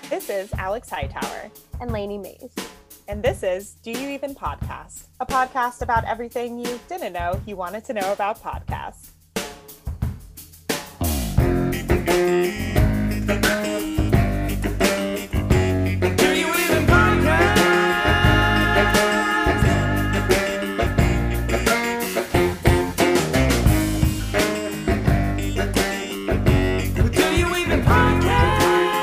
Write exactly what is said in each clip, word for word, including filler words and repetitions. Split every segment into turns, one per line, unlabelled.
This is Alex Hightower.
And Lainey Mays.
And this is Do You Even Podcast? A podcast about everything you didn't know you wanted to know about podcasts. Do you even podcast? Do you even podcast?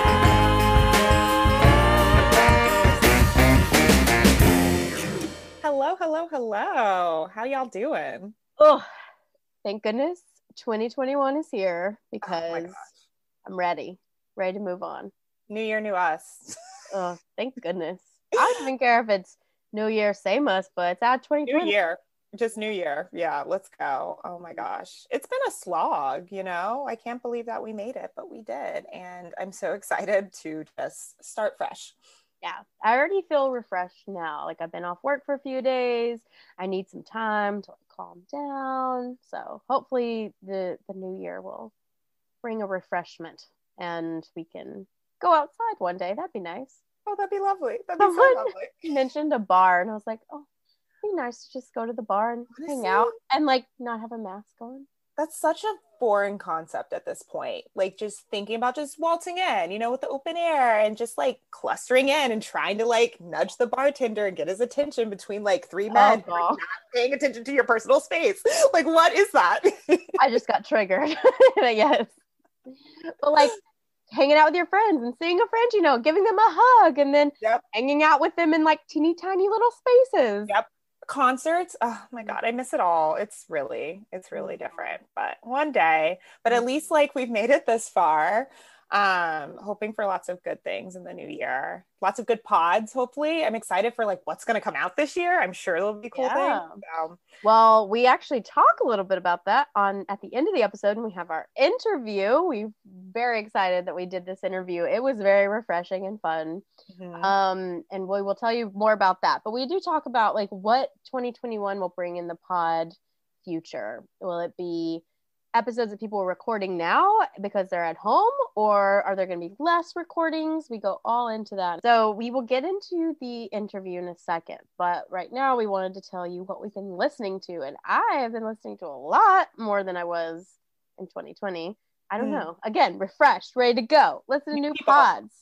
Hello, hello, hello. How y'all doing?
Oh, thank goodness twenty twenty-one is here
Oh my
because
gosh.
I'm ready. Ready to move on.
New year, new us.
Oh, thank goodness. I don't even care if it's New Year, same us, but it's out twenty
New
twenty.
year. Just new year. Yeah, let's go. Oh my gosh. It's been a slog, you know? I can't believe that we made it, but we did. And I'm so excited to just start fresh.
Yeah, I already feel refreshed now. Like I've been off work for a few days. I need some time to like calm down. So hopefully the, the new year will bring a refreshment and we can go outside one day. That'd be nice.
Oh, that'd be lovely. That'd be so
Someone
lovely.
mentioned a bar and I was like, oh, it'd be nice to just go to the bar and
Honestly,
hang out and like not have a mask on.
That's such a boring concept at this point. Like just thinking about just waltzing in, you know, with the open air and just like clustering in and trying to like nudge the bartender and get his attention between like three men,
Oh,
like,
God.
not paying attention to your personal space. Like, what is that?
I just got triggered, I guess. But like hanging out with your friends and seeing a friend, you know, giving them a hug and then
Yep.
hanging out with them in like teeny tiny little spaces.
Yep. Concerts, oh my god, I miss it all. It's really it's really different, but one day. But at least like we've made it this far. Um hoping for lots of good things in the new year, lots of good pods. Hopefully, I'm excited for like what's going to come out this year. I'm sure there'll be cool
Yeah.
things. So,
Well, we actually talk a little bit about that on at the end of the episode when we have our interview. We're very excited that we did this interview. It was very refreshing and fun.
mhm.
Um, and we will tell you more about that. But we do talk about like what twenty twenty-one will bring in the pod future. Will it be episodes that people are recording now because they're at home, or are there going to be less recordings? We go all into that. So we will get into the interview in a second. But right now we wanted to tell you what we've been listening to. And I have been listening to a lot more than I was in twenty twenty. I don't
Mm.
know. Again, refreshed, ready to go. Listen to
New
new
people.
pods.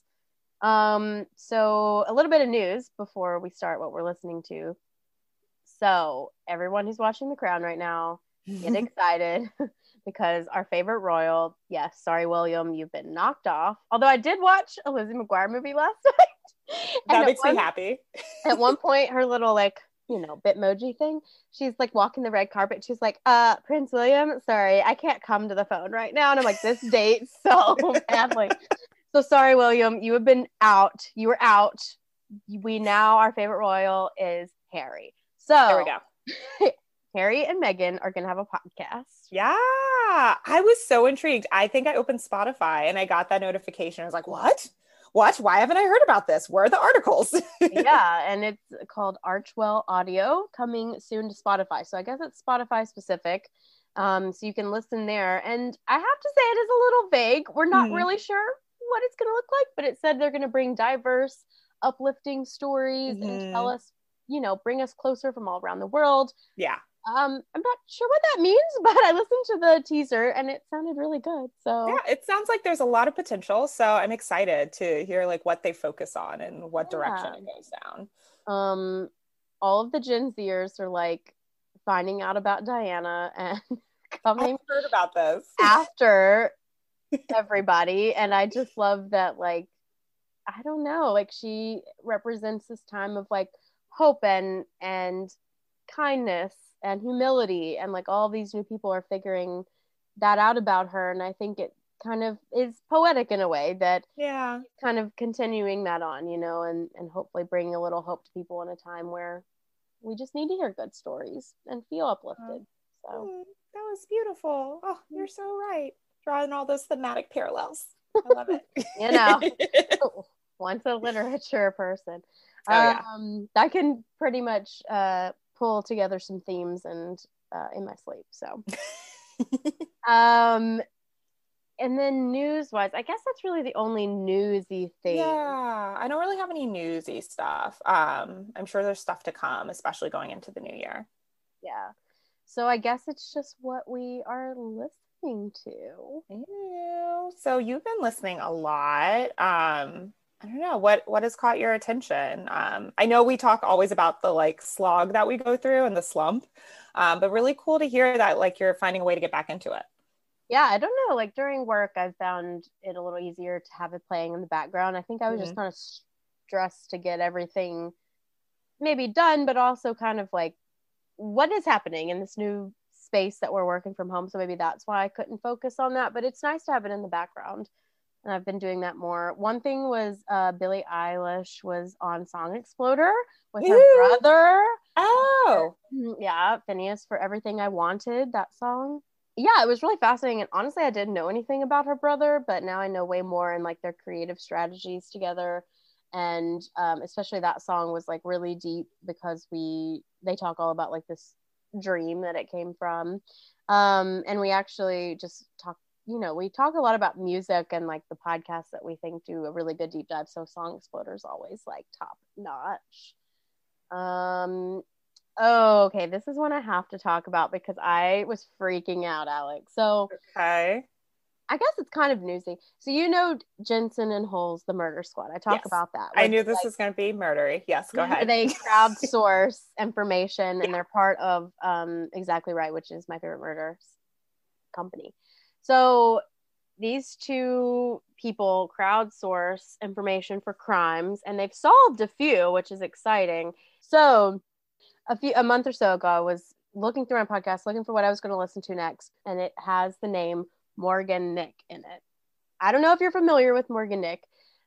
Um, so a little bit of news before we start what we're listening to. So everyone who's watching The Crown right now, get excited because our favorite royal, yes, sorry, William, you've been knocked off. Although I did watch a Lizzie McGuire movie last night.
That
And at
makes me
one-
happy.
At one point, her little like, you know, Bitmoji thing, she's like walking the red carpet. She's like, uh, Prince William, sorry, I can't come to the phone right now. And I'm like, this date so badly. So sorry, William, you have been out. You were out. We now, our favorite royal is Harry. So
There we go.
Harry and Meghan are going to have a podcast.
Yeah, I was so intrigued. I think I opened Spotify and I got that notification. I was like, what? What? Why haven't I heard about this? Where are the articles?
Yeah, and it's called Archwell Audio, coming soon to Spotify. So I guess it's Spotify specific. Um, so you can listen there. And I have to say it is a little vague. We're not
Hmm.
really sure what it's going to look like, but it said they're going to bring diverse, uplifting stories
Mhm.
and tell us, you know, bring us closer from all around the world.
Yeah.
Um, I'm not sure what that means, but I listened to the teaser and it sounded really good. So
Yeah, it sounds like there's a lot of potential. So I'm excited to hear like what they focus on and what direction
Yeah.
it goes down.
um, all of the Gen Zers are like finding out about Diana and coming
I've heard about this.
after everybody. And I just love that, like, I don't know, like she represents this time of like hope and and kindness and humility, and like all these new people are figuring that out about her. And I think it kind of is poetic in a way that
Yeah.
kind of continuing that on, you know, and and hopefully bringing a little hope to people in a time where we just need to hear good stories and feel uplifted. So
Mm, that was beautiful. Oh, you're so right. Drawing all those thematic parallels. I love it.
You know. Once a literature person,
Oh, yeah.
um, I can pretty much uh, pull together some themes and uh, in my sleep. So, um, and then news wise, I guess that's really the only newsy thing.
Yeah, I don't really have any newsy stuff. Um, I'm sure there's stuff to come, especially going into the new year.
Yeah. So I guess it's just what we are listening to.
Ew. So you've been listening a lot. Um, I don't know what what has caught your attention. Um, I know we talk always about the like slog that we go through and the slump, um, but really cool to hear that like you're finding a way to get back into it.
Yeah, I don't know. Like during work, I found it a little easier to have it playing in the background. I think I was
Mhm.
just kind of stressed to get everything maybe done, but also kind of like what is happening in this new space that we're working from home. So maybe that's why I couldn't focus on that. But it's nice to have it in the background. And I've been doing that more. One thing was uh, Billie Eilish was on Song Exploder with her
Ew.
brother.
Oh,
Yeah, Phineas for Everything I Wanted, that song. Yeah, it was really fascinating. And honestly, I didn't know anything about her brother, but now I know way more and like their creative strategies together. And um, especially that song was like really deep because we they talk all about like this dream that it came from. Um, and we actually just talk, you know, we talk a lot about music and like the podcasts that we think do a really good deep dive. So Song Exploder is always like top notch. Um, Oh, okay. This is one I have to talk about because I was freaking out, Alex. So
okay.
I guess it's kind of newsy. So you know Jensen and Holes, the murder squad. I talk
Yes.
about that
I
where
knew
they
this
like
was going to be murdery. Yes, go
where
ahead.
they crowdsource information
Yeah.
and they're part of um Exactly Right, which is my favorite murder company. So these two people crowdsource information for crimes and they've solved a few, which is exciting. So a few a month or so ago, I was looking through my podcast, looking for what I was going to listen to next, and it has the name Morgan Nick in it. I don't know if you're familiar with Morgan Nick,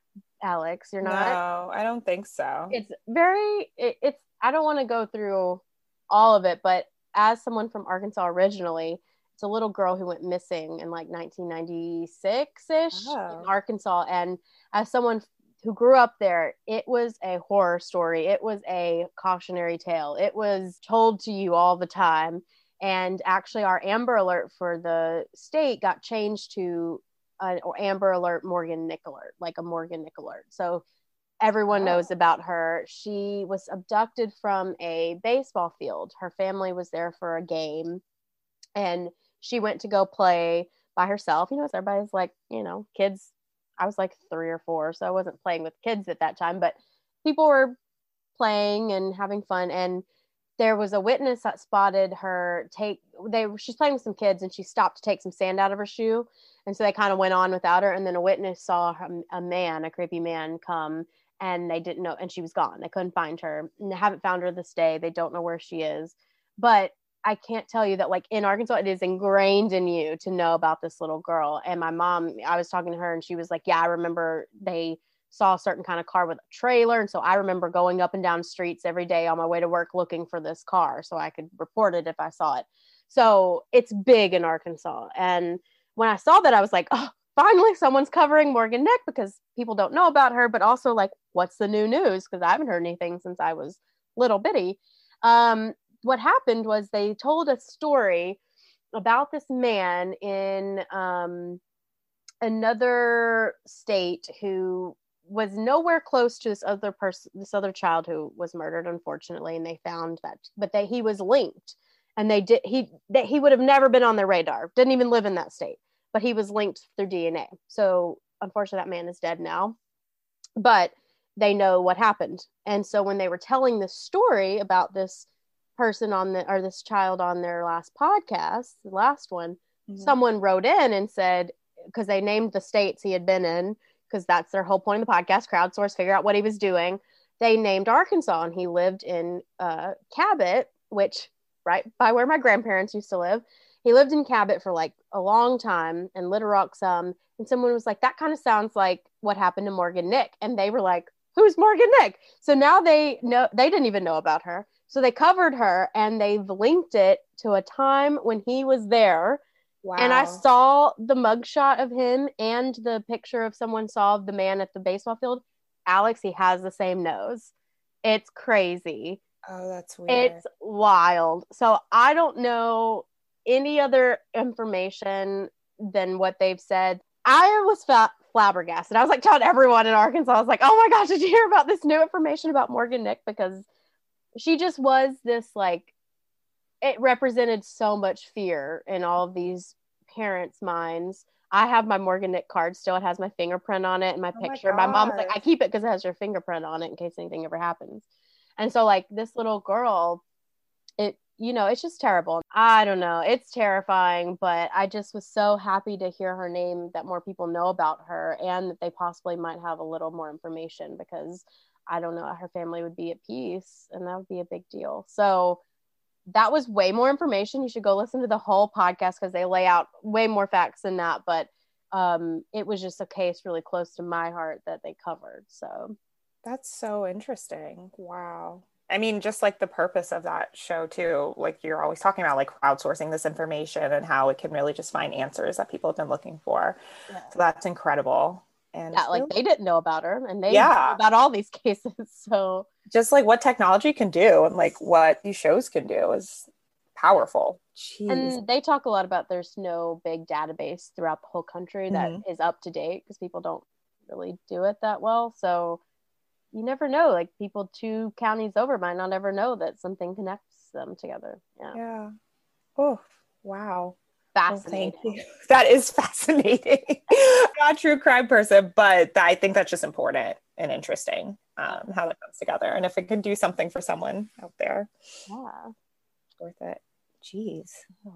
Alex. You're not.
No, I don't think so.
It's very. It, it's. I don't want to go through all of it, but as someone from Arkansas originally, it's a little girl who went missing in like nineteen ninety-six ish in
Oh.
Arkansas, and as someone who grew up there, it was a horror story. It was a cautionary tale. It was told to you all the time. And actually, our Amber Alert for the state got changed to an Amber Alert Morgan Nick Alert, like a Morgan Nick Alert. So everyone
Oh.
knows about her. She was abducted from a baseball field. Her family was there for a game, and she went to go play by herself. You know, as everybody's like, you know, kids. I was like three or four, so I wasn't playing with kids at that time, but people were playing and having fun. And there was a witness that spotted her take they she's playing with some kids and she stopped to take some sand out of her shoe, and so they kind of went on without her. And then a witness saw a man, a creepy man, come, and they didn't know, and she was gone. They couldn't find her, and they haven't found her this day. They don't know where she is, but I can't tell you that like in Arkansas, it is ingrained in you to know about this little girl. And my mom, I was talking to her and she was like, yeah, I remember they saw a certain kind of car with a trailer. And so I remember going up and down streets every day on my way to work looking for this car so I could report it if I saw it. So it's big in Arkansas. And when I saw that, I was like, oh, finally someone's covering Morgan Nick because people don't know about her, but also like, what's the new news? Because I haven't heard anything since I was little bitty. Um, what happened was they told a story about this man in um, another state who was nowhere close to this other person, this other child who was murdered, unfortunately, and they found that, but they he was linked, and they did he that he would have never been on their radar, didn't even live in that state, but he was linked through D N A. So unfortunately, that man is dead now, but they know what happened. And so when they were telling this story about this person on the or this child on their last podcast, the last one, mm-hmm. someone wrote in and said, because they named the states he had been in, because that's their whole point of the podcast, crowdsource, figure out what he was doing. They named Arkansas, and he lived in uh, Cabot, which right by where my grandparents used to live. He lived in Cabot for like a long time, and Little Rock some. And someone was like, that kind of sounds like what happened to Morgan Nick. And they were like, who's Morgan Nick? So now they know, they didn't even know about her. So they covered her and they've linked it to a time when he was there. Wow. And I saw the mugshot of him and the picture of someone saw the man at the baseball field. Alex, he has the same nose. It's crazy.
Oh, that's weird.
It's wild. So I don't know any other information than what they've said. I was fa- flabbergasted. I was like telling everyone in Arkansas, I was like, oh my gosh, did you hear about this new information about Morgan Nick? Because she just was this, like, it represented so much fear in all of these parents' minds. I have my Morgan Nick card still. It has my fingerprint on it and my
Oh my
picture. My, mom's like,
gosh.
I keep it because it has your fingerprint on it in case anything ever happens. And so, like, this little girl, it, you know, it's just terrible. I don't know. It's terrifying, but I just was so happy to hear her name, that more people know about her, and that they possibly might have a little more information, because I don't know, her family would be at peace, and that would be a big deal. So that was way more information. You should go listen to the whole podcast because they lay out way more facts than that. But um, it was just a case really close to my heart that they covered. So
That's so interesting. Wow. I mean, just like the purpose of that show too, like you're always talking about, like crowdsourcing this information and how it can really just find answers that people have been looking for.
yeah,
So that's incredible. And
yeah, like
really,
they didn't know about her, and they
yeah,
knew about all these cases. So
just like what technology can do and like what these shows can do is powerful. Jeez.
and they talk a lot about there's no big database throughout the whole country that
Mhm.
is up to date, because people don't really do it that well. So you never know, like people two counties over might not ever know that something connects them together. Yeah,
Yeah. Oh, wow. Well,
fascinating.
thank you. That is fascinating. I'm not a true crime person, but I think that's just important and interesting, um, how that comes together. And if it can do something for someone out there,
Yeah.
it's worth it. Jeez.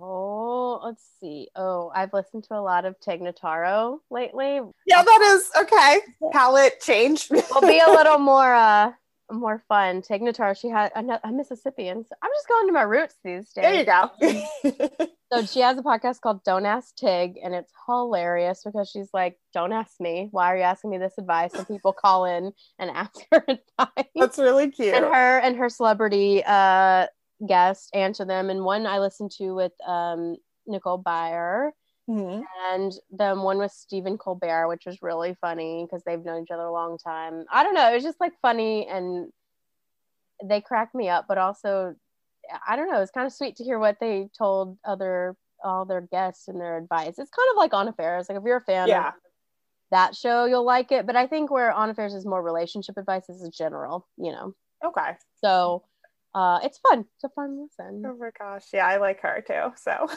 Oh, let's see. Oh, I've listened to a lot of Tig Notaro lately.
Yeah, that is okay. Palette change.
Will be a little more uh more fun. Tig Notaro, she had a, a Mississippian. So I'm just going to my roots these days.
There you go.
So she has a podcast called Don't Ask Tig, and it's hilarious because she's like, don't ask me. Why are you asking me this advice? And people call in and ask her advice.
That's really cute.
And her and her celebrity uh, guest answer them. And one I listened to with um, Nicole Byer,
Mhm.
and then one with Stephen Colbert, which was really funny because they've known each other a long time. I don't know. It was just like funny, and they cracked me up, but also, I don't know, it's kind of sweet to hear what they told other all their guests and their advice. It's kind of like On Affairs. Like if you're a fan
Yeah.
of that show, you'll like it. But I think where On Affairs is more relationship advice, is general, you know.
Okay.
So uh, it's fun. It's a fun listen.
Oh my gosh. Yeah, I like her too. So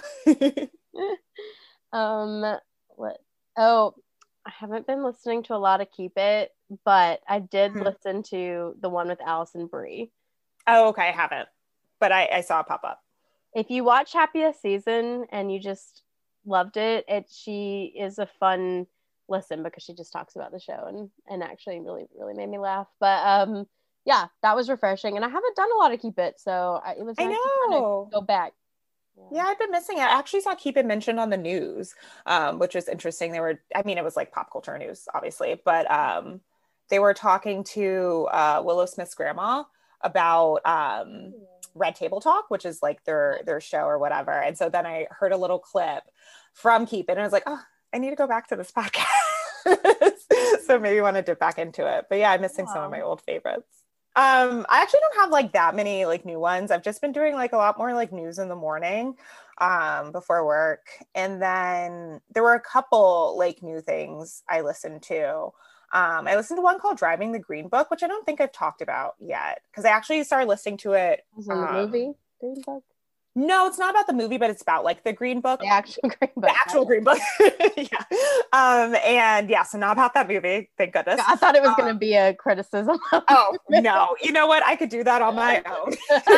um, what? Oh, I haven't been listening to a lot of Keep It, but I did
Mhm.
listen to the one with Allison Brie.
Oh, okay, I haven't. But I, I saw it pop up.
If you watch Happiest Season and you just loved it, it she is a fun listen because she just talks about the show, and and actually really really made me laugh. But um yeah, that was refreshing, and I haven't done a lot of Keep It, so I, it was
I
nice to kind
know.
of go back.
Yeah, I've been missing it. I actually saw Keep It mentioned on the news, um, which was interesting. They were, I mean, it was like pop culture news, obviously, but um, they were talking to uh, Willow Smith's grandma about um, Red Table Talk, which is like their their show or whatever. And so then I heard a little clip from Keep It, and I was like, oh, I need to go back to this podcast. So maybe want to dip back into it. But yeah, I'm missing
Wow.
some of my old favorites. Um, I actually don't have like that many like new ones. I've just been doing like a lot more like news in the morning um before work. And then there were a couple like new things I listened to. Um, I listened to one called Driving the Green Book, which I don't think I've talked about yet because I actually started listeing to it.
Was it in the
um,
movie Green Book?
No, it's not about the movie, but it's about like the Green Book.
The actual Green Book.
The actual Green Book. Yeah. Um, and yeah, so not about that movie, thank goodness.
I thought it was
Um,
going to be a criticism.
Oh, no. You know what? I could do that on my own.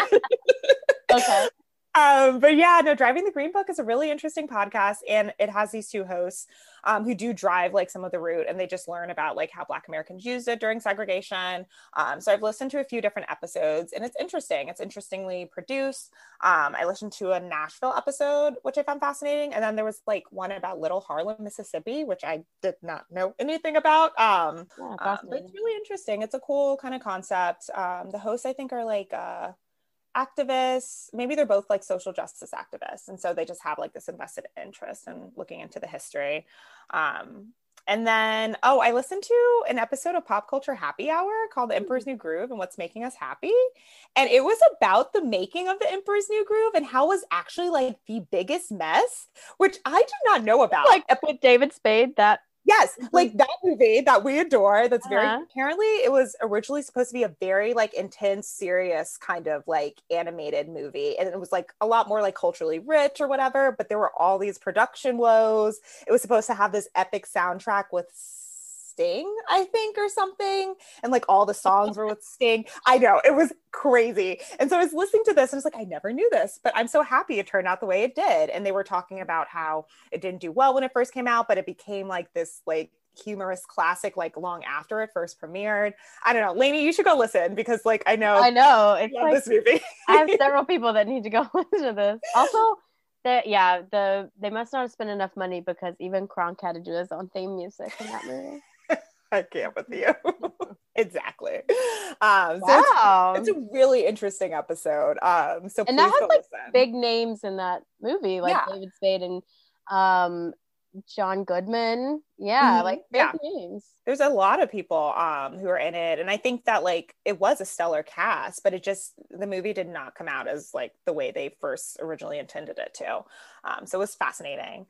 Okay.
Um, but yeah, no, Driving the Green Book is a really interesting podcast, and it has these two hosts um, who do drive like some of the route, and they just learn about like how Black Americans used it during segregation. Um, so I've listened to a few different episodes, and it's interesting. It's interestingly produced. Um, I listened to a Nashville episode, which I found fascinating, and then there was like one about Little Harlem, Mississippi, which I did not know anything about. Um,
Yeah,
um, but
fascinating.
it's really interesting. It's a cool kind of concept. Um, the hosts, I think, are like uh, activists. Maybe they're both like social justice activists, and so they just have like this invested interest in looking into the history. Um, and then, oh, I listened to an episode of Pop Culture Happy Hour called The Emperor's New Groove and What's Making Us Happy. And it was about the making of The Emperor's New Groove and how it was actually like the biggest mess, which I did not know about.
Like with David Spade, that
Yes, like that movie that we adore. That's very,
uh-huh.
apparently it was originally supposed to be a very like intense, serious kind of like animated movie. And it was like a lot more like culturally rich or whatever, but there were all these production woes. It was supposed to have this epic soundtrack with Sting, I think, or something. And like all the songs were with Sting. I know, it was crazy. And so I was listening to this and I was like, I never knew this, but I'm so happy it turned out the way it did. And they were talking about how it didn't do well when it first came out, but it became like this like humorous classic like long after it first premiered. I don't know. Lainey, you should go listen because like I know
I know it's
love
like,
this movie.
I have several people that need to go listen to this. Also, that yeah, the they must not have spent enough money because even Kronk had to do his own theme music in that movie.
I can't with you. Exactly. Um, so
wow.
it's, it's a really interesting episode. Um, so
and
please
that has
go
like
listen.
big names in that movie, like
Yeah.
David Spade and um, John Goodman. Yeah,
Mhm.
like big
Yeah.
names.
There's a lot of people um, who are in it. And I think that like it was a stellar cast, but it just, the movie did not come out as like the way they first originally intended it to. Um, so it was fascinating.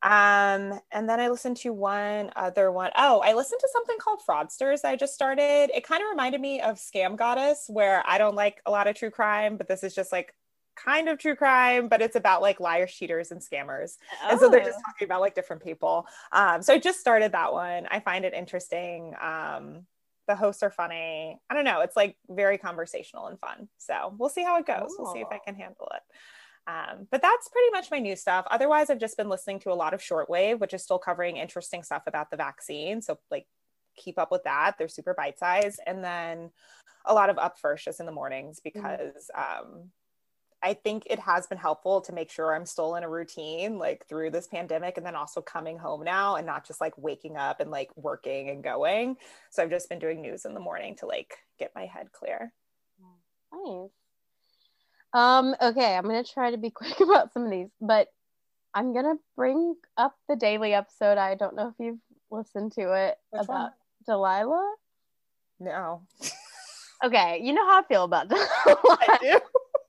Um, and then I listened to one other one. Oh, I listened to something called Fraudsters that I just started. It kind of reminded me of Scam Goddess, where I don't like a lot of true crime, but this is just like kind of true crime, but it's about like liars, cheaters, and scammers. Oh. And so they're just talking about like different people. Um, so I just started that one. I find it interesting. Um, the hosts are funny. I don't know. It's like very conversational and fun. So we'll see how it goes. Oh. We'll see if I can handle it. Um, but that's pretty much my new stuff. Otherwise, I've just been listening to a lot of Shortwave, which is still covering interesting stuff about the vaccine. So like keep up with that. They're super bite-sized. And then a lot of Up First just in the mornings because mm-hmm. um, I think it has been helpful to make sure I'm still in a routine like through this pandemic and then also coming home now and not just like waking up and like working and going. So I've just been doing news in the morning to like get my head clear.
Nice. Um, okay, I'm going to try to be quick about some of these, but I'm going to bring up the daily episode. I don't know if you've listened to it.
Which
about
one?
Delilah.
No.
Okay, you know how I feel about Delilah.
I do.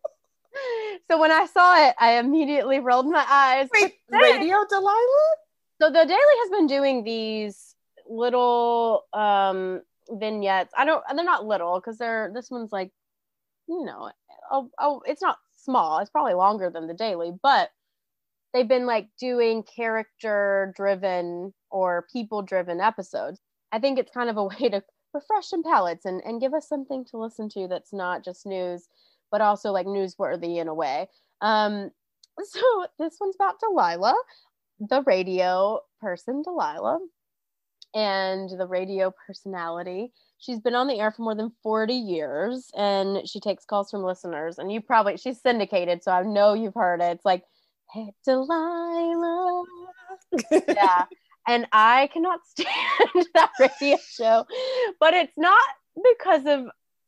So when I saw it, I immediately rolled my eyes.
Wait, Radio Delilah?
So the Daily has been doing these little um, vignettes. I don't, they're not little because they're, this one's like, you know, oh, oh, it's not small. It's probably longer than the Daily, but they've been like doing character driven or people driven episodes. I think it's kind of a way to refresh some palates and, and give us something to listen to that's not just news, but also like newsworthy in a way. Um, so this one's about Delilah, the radio person Delilah, and the radio personality. She's been on the air for more than forty years, and she takes calls from listeners. And you probably, she's syndicated, so I know you've heard it. It's like, hey, Delilah. Yeah. And I cannot stand that radio show, but it's not because of,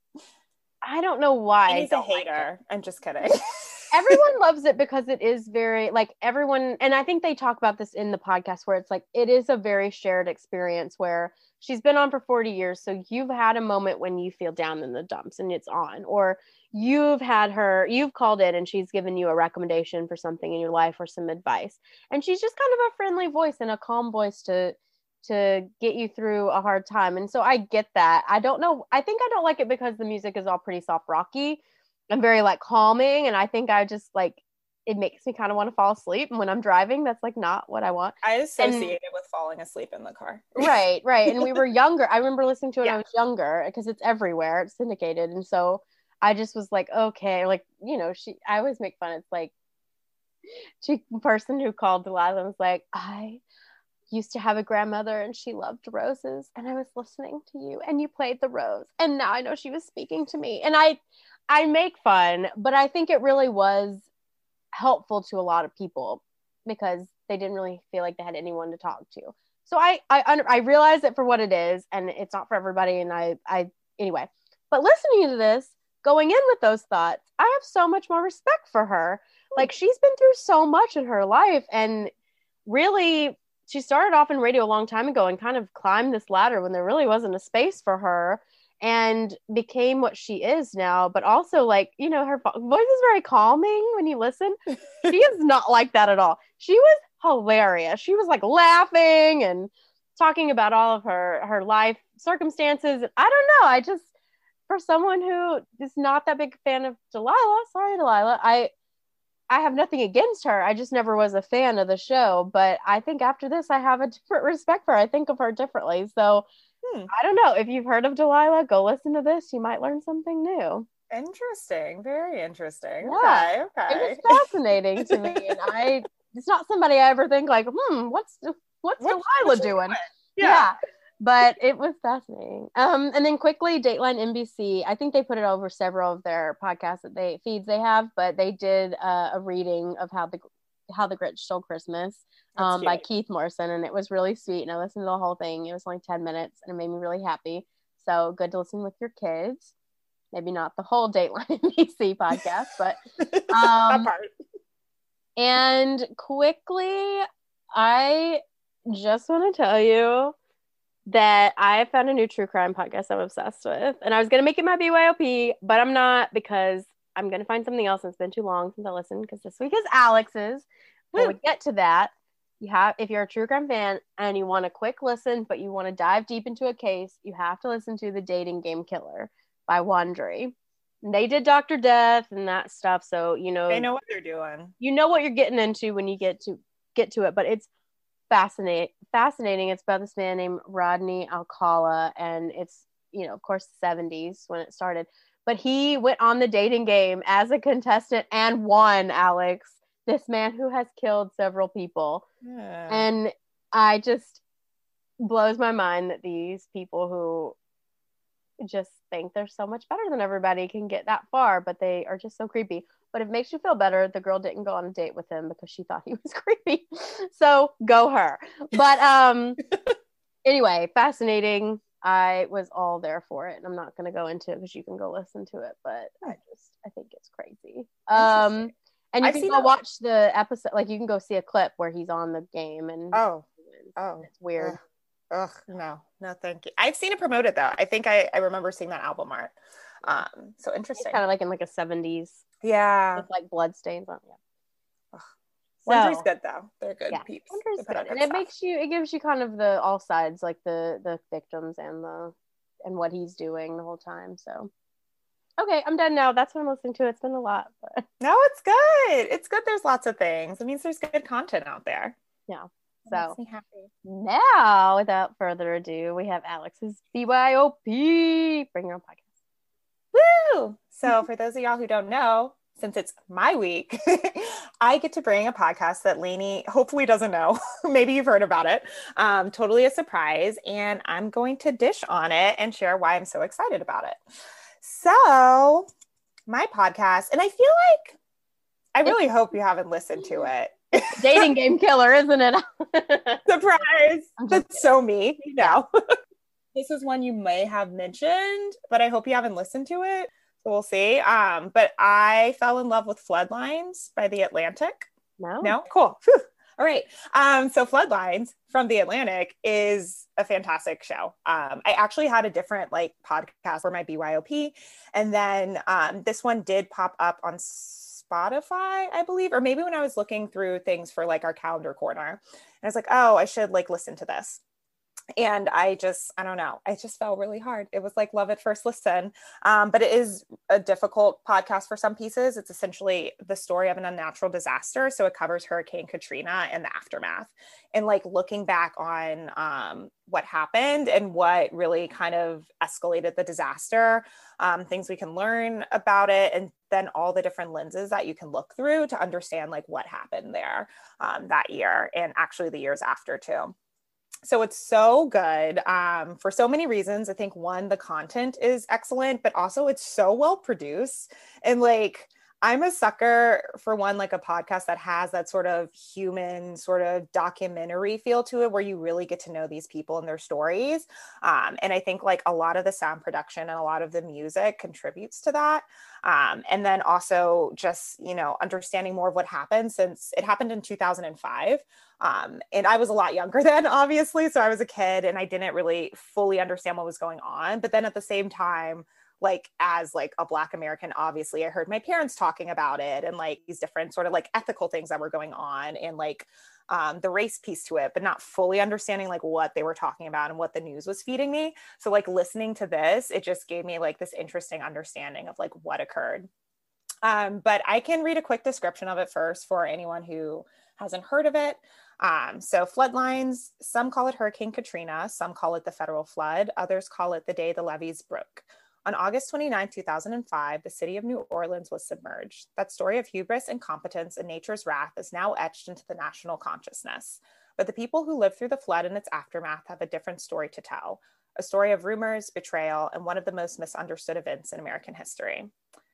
I don't know why.
He's a hater. Like I'm just kidding.
Everyone loves it because it is very, like everyone, and I think they talk about this in the podcast where it's like, it is a very shared experience where she's been on for forty years. So you've had a moment when you feel down in the dumps and it's on, or you've had her, you've called in and she's given you a recommendation for something in your life or some advice. And she's just kind of a friendly voice and a calm voice to, to get you through a hard time. And so I get that. I don't know. I think I don't like it because the music is all pretty soft rocky and very like calming. And I think I just like, it makes me kind of want to fall asleep. And when I'm driving, that's like not what I want.
I associate and, it with falling asleep in the car.
Right, right. And we were younger. I remember listening to it yeah. when I was younger because it's everywhere. It's syndicated. And so I just was like, okay, like, you know, she, I always make fun. It's like, she person who called Delilah was like, I used to have a grandmother and she loved roses. And I was listening to you and you played the rose. And now I know she was speaking to me. And I, I make fun, but I think it really was helpful to a lot of people because they didn't really feel like they had anyone to talk to. So I I under, I realize it for what it is, and it's not for everybody. And I I anyway, but listening to this, going in with those thoughts, I have so much more respect for her. Like she's been through so much in her life, and really she started off in radio a long time ago and kind of climbed this ladder when there really wasn't a space for her, and became what she is now. But also, like, you know, her voice is very calming when you listen. She is not like that at all. She was hilarious. She was like laughing and talking about all of her her life circumstances. I don't know. I just, for someone who is not that big a fan of Delilah, sorry Delilah, I I have nothing against her. I just never was a fan of the show. But I think after this, I have a different respect for her. I think of her differently. So hmm. I don't know. If you've heard of Delilah, go listen to this. You might learn something new.
Interesting. Very interesting.
Yeah.
Okay. Okay.
It was fascinating to me. And I, it's not somebody I ever think like, hmm, what's, what's what, Delilah doing? doing? Yeah. yeah. But it was fascinating. Um, and then quickly, Dateline N B C, I think they put it over several of their podcasts that they feeds they have, but they did uh, a reading of how the how the Grinch Stole Christmas um, by Keith Morrison, and it was really sweet. And I listened to the whole thing. It was only ten minutes, and it made me really happy. So good to listen with your kids. Maybe not the whole Dateline N B C podcast, but um, that part. And quickly, I just want to tell you that I found a new true crime podcast I'm obsessed with. And I was going to make it my B Y O P, but I'm not, because I'm going to find something else. It's been too long since I listened, because this week is Alex's. When we get to that, you have, if you're a true crime fan and you want a quick listen, but you want to dive deep into a case, you have to listen to The Dating Game Killer by Wondery. And they did Doctor Death and that stuff. So, you know,
they know what they're doing.
You know what you're getting into when you get to get to it, but it's fascinating fascinating It's about this man named Rodney Alcala, and it's, you know, of course, seventies when it started, but he went on the dating game as a contestant and won. Alex, this man who has killed several people. Yeah. And I just blows my mind that these people who just think they're so much better than everybody can get that far, but they are just so creepy. But it makes you feel better. The girl didn't go on a date with him because she thought he was creepy. So go her. But um, anyway, fascinating. I was all there for it. And I'm not going to go into it because you can go listen to it. But I just, I think it's crazy. Um, and you I've can go watch the episode. Like, you can go see a clip where he's on the game. And
oh, oh,
it's weird.
Ugh, no, no, thank you. I've seen it promoted though. I think I, I remember seeing that album art. Um, so interesting.
It's kind of like in like a seventies.
Yeah.
With like blood stains on it.
Yeah. Wondery's so, good though. They're good
yeah,
peeps.
Wondery's good. And it stuff. makes you, it gives you kind of the all sides, like the the victims and the and what he's doing the whole time. So okay, I'm done now. That's what I'm listening to. It's been a lot, but
no, it's good. It's good. There's lots of things. It means there's good content out there.
Yeah. So now, without further ado, we have Alex's B Y O P. Bring your own podcast.
Woo! So for those of y'all who don't know, since it's my week, I get to bring a podcast that Lainey hopefully doesn't know. Maybe you've heard about it. Um, totally a surprise. And I'm going to dish on it and share why I'm so excited about it. So my podcast, and I feel like, I really hope you haven't listened to it.
Dating Game Killer, isn't it?
Surprise. That's so me, you know. This is one you may have mentioned, but I hope you haven't listened to it. So we'll see. Um, but I fell in love with Floodlines by The Atlantic.
No.
No? Cool. Whew. All right. Um, so Floodlines from The Atlantic is a fantastic show. Um, I actually had a different like podcast for my B Y O P. And then um, this one did pop up on Spotify, I believe, or maybe when I was looking through things for like our calendar corner, and I was like, oh, I should like listen to this. And I just, I don't know, I just fell really hard. It was like love at first listen. Um, but it is a difficult podcast for some pieces. It's essentially the story of an unnatural disaster. So it covers Hurricane Katrina and the aftermath, and like looking back on um, what happened and what really kind of escalated the disaster, um, things we can learn about it, and then all the different lenses that you can look through to understand like what happened there um, that year, and actually the years after too. So it's so good um, for so many reasons. I think one, the content is excellent, but also it's so well produced. And like, I'm a sucker for one, like a podcast that has that sort of human sort of documentary feel to it, where you really get to know these people and their stories. Um, and I think like a lot of the sound production and a lot of the music contributes to that. Um, and then also just, you know, understanding more of what happened, since it happened in two thousand five. Um, and I was a lot younger then, obviously. So I was a kid and I didn't really fully understand what was going on. But then at the same time, like as like a Black American, obviously I heard my parents talking about it and like these different sort of like ethical things that were going on, and like um, the race piece to it, but not fully understanding like what they were talking about and what the news was feeding me. So like listening to this, it just gave me like this interesting understanding of like what occurred. Um, but I can read a quick description of it first for anyone who hasn't heard of it. Um, so floodlines, some call it Hurricane Katrina, some call it the federal flood, others call it the day the levees broke. On August twenty-ninth, two thousand five, the city of New Orleans was submerged. That story of hubris, incompetence, and nature's wrath is now etched into the national consciousness. But the people who lived through the flood and its aftermath have a different story to tell, a story of rumors, betrayal, and one of the most misunderstood events in American history.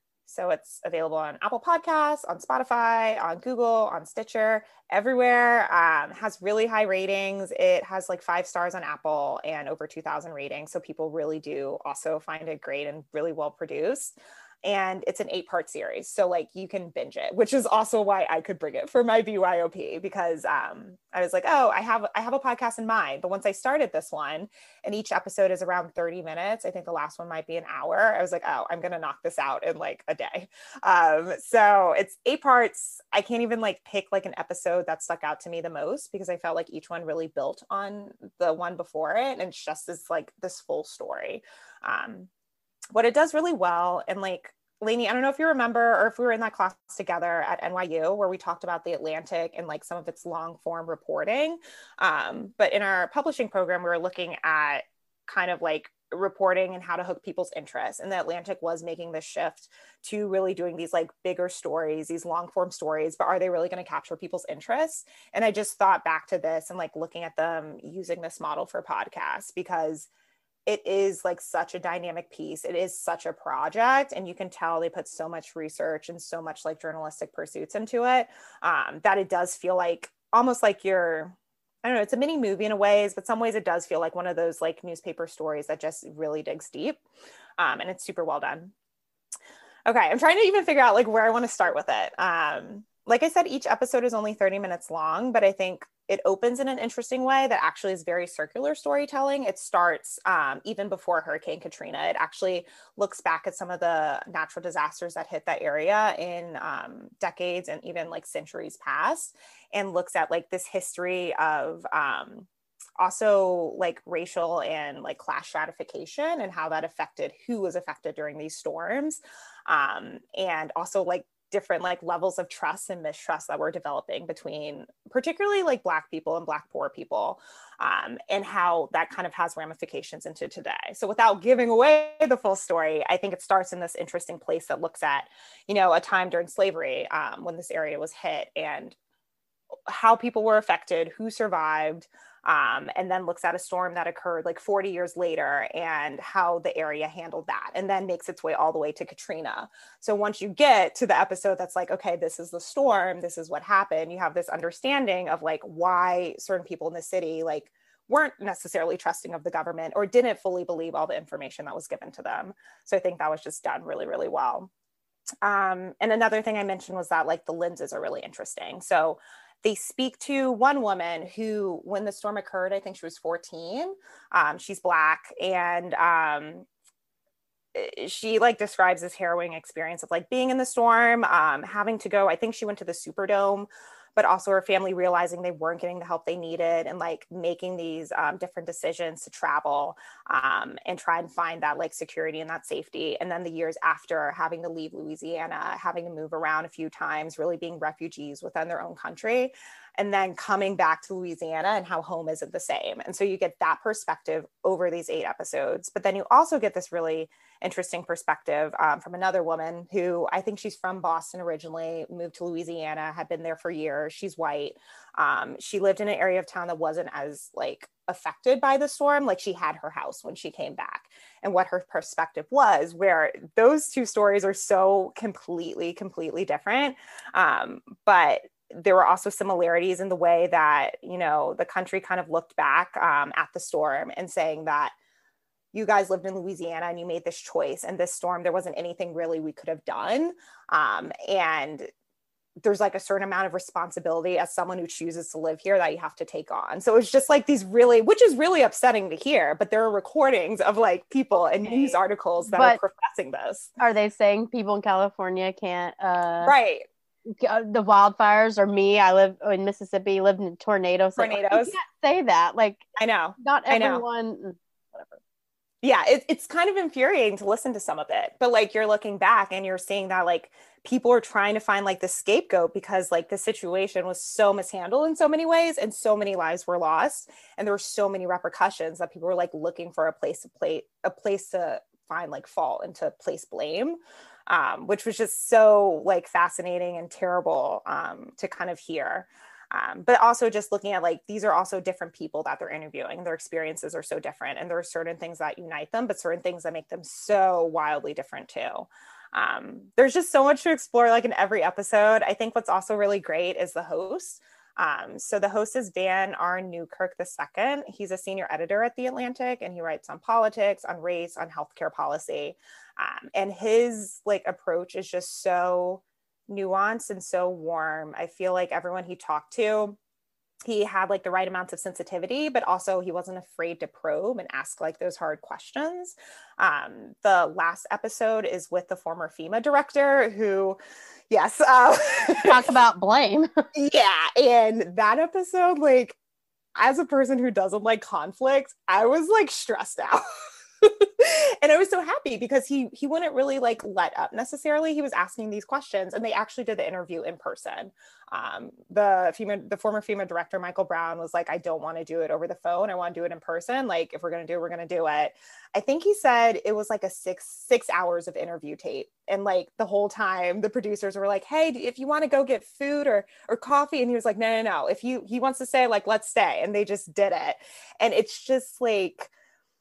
So it's available on Apple Podcasts, on Spotify, on Google, on Stitcher, everywhere. Um, has really high ratings. It has like five stars on Apple and over two thousand ratings. So people really do also find it great and really well produced. And it's an eight part series. So like you can binge it, which is also why I could bring it for my B Y O P, because um, I was like, oh, I have, I have a podcast in mind. But once I started this one and each episode is around thirty minutes, I think the last one might be an hour. I was like, oh, I'm going to knock this out in like a day. Um, so it's eight parts. I can't even like pick like an episode that stuck out to me the most, because I felt like each one really built on the one before it. And it's just this like this full story. Um, what it does really well, and like Lainey, I don't know if you remember or if we were in that class together at N Y U where we talked about the Atlantic and like some of its long form reporting. Um, but in our publishing program, we were looking at kind of like reporting and how to hook people's interest. And the Atlantic was making this shift to really doing these like bigger stories, these long form stories, but are they really going to capture people's interests? And I just thought back to this and like looking at them using this model for podcasts, because it is like such a dynamic piece. It is such a project, and you can tell they put so much research and so much like journalistic pursuits into it, um, that it does feel like almost like you're, I don't know, it's a mini movie in a ways, but some ways it does feel like one of those like newspaper stories that just really digs deep. Um, and it's super well done. Okay. I'm trying to even figure out like where I want to start with it. Um, like I said, each episode is only thirty minutes long, but I think it opens in an interesting way that actually is very circular storytelling. It starts um, even before Hurricane Katrina. It actually looks back at some of the natural disasters that hit that area in um, decades and even like centuries past, and looks at like this history of um, also like racial and like class stratification and how that affected who was affected during these storms. Um, and also like different like levels of trust and mistrust that we're developing between particularly like Black people and Black poor people, um, and how that kind of has ramifications into today. So without giving away the full story, I think it starts in this interesting place that looks at, you know, a time during slavery um, when this area was hit and how people were affected, who survived, um, and then looks at a storm that occurred like forty years later and how the area handled that, and then makes its way all the way to Katrina. So once you get to the episode that's like, okay, this is the storm, this is what happened, you have this understanding of like why certain people in the city like weren't necessarily trusting of the government or didn't fully believe all the information that was given to them. So I think that was just done really, really well. Um, and another thing I mentioned was that like the lenses are really interesting. So they speak to one woman who, when the storm occurred, I think she was fourteen. Um, she's Black, and um, she like describes this harrowing experience of like being in the storm, um, having to go. I think she went to the Superdome, but also her family realizing they weren't getting the help they needed, and like making these um, different decisions to travel um, and try and find that like security and that safety. And then the years after, having to leave Louisiana, having to move around a few times, really being refugees within their own country, and then coming back to Louisiana and how home isn't the same. And so you get that perspective over these eight episodes, but then you also get this really interesting perspective um, from another woman who I think she's from Boston originally, moved to Louisiana, had been there for years. She's white. Um, she lived in an area of town that wasn't as like affected by the storm. Like she had her house when she came back, and what her perspective was, where those two stories are so completely, completely different. Um, but there were also similarities in the way that, you know, the country kind of looked back um, at the storm and saying that you guys lived in Louisiana and you made this choice, and this storm, there wasn't anything really we could have done. Um, and there's like a certain amount of responsibility as someone who chooses to live here that you have to take on. So it's just like these really, which is really upsetting to hear, but there are recordings of like people and news articles that
But
are professing this.
Are they saying people in California can't, uh,
Right.
the wildfires, or me, I live in Mississippi, lived in tornadoes.
Tornadoes.
Like, you can't say that. Like,
I know.
Not
I know.
everyone, whatever.
Yeah, it, it's kind of infuriating to listen to some of it, but like you're looking back and you're seeing that like people are trying to find like the scapegoat because like the situation was so mishandled in so many ways and so many lives were lost and there were so many repercussions that people were like looking for a place to play a place to find like fault and to place blame, um, which was just so like fascinating and terrible um, to kind of hear. Um, but also just looking at like, these are also different people that they're interviewing. Their experiences are so different. And there are certain things that unite them, but certain things that make them so wildly different too. Um, there's just so much to explore like in every episode. I think what's also really great is the host. Um, so the host is Dan R. Newkirk the second. He's a senior editor at The Atlantic, and he writes on politics, on race, on healthcare policy. Um, and his like approach is just so nuanced and so warm. I feel like everyone he talked to, he had like the right amounts of sensitivity, but also he wasn't afraid to probe and ask like those hard questions. Um, the last episode is with the former FEMA director who, yes. Uh,
Talk about blame.
Yeah. And that episode, like, as a person who doesn't like conflict, I was like stressed out. And I was so happy because he he wouldn't really like let up necessarily. He was asking these questions, and they actually did the interview in person. Um, the FEMA, the former FEMA director, Michael Brown, was like, I don't want to do it over the phone. I want to do it in person. Like, if we're going to do it, we're going to do it. I think he said it was like a six, six hours of interview tape. And like the whole time the producers were like, hey, if you want to go get food or, or coffee. And he was like, no, no, no. If you, he wants to stay, like, let's stay. And they just did it. And it's just like,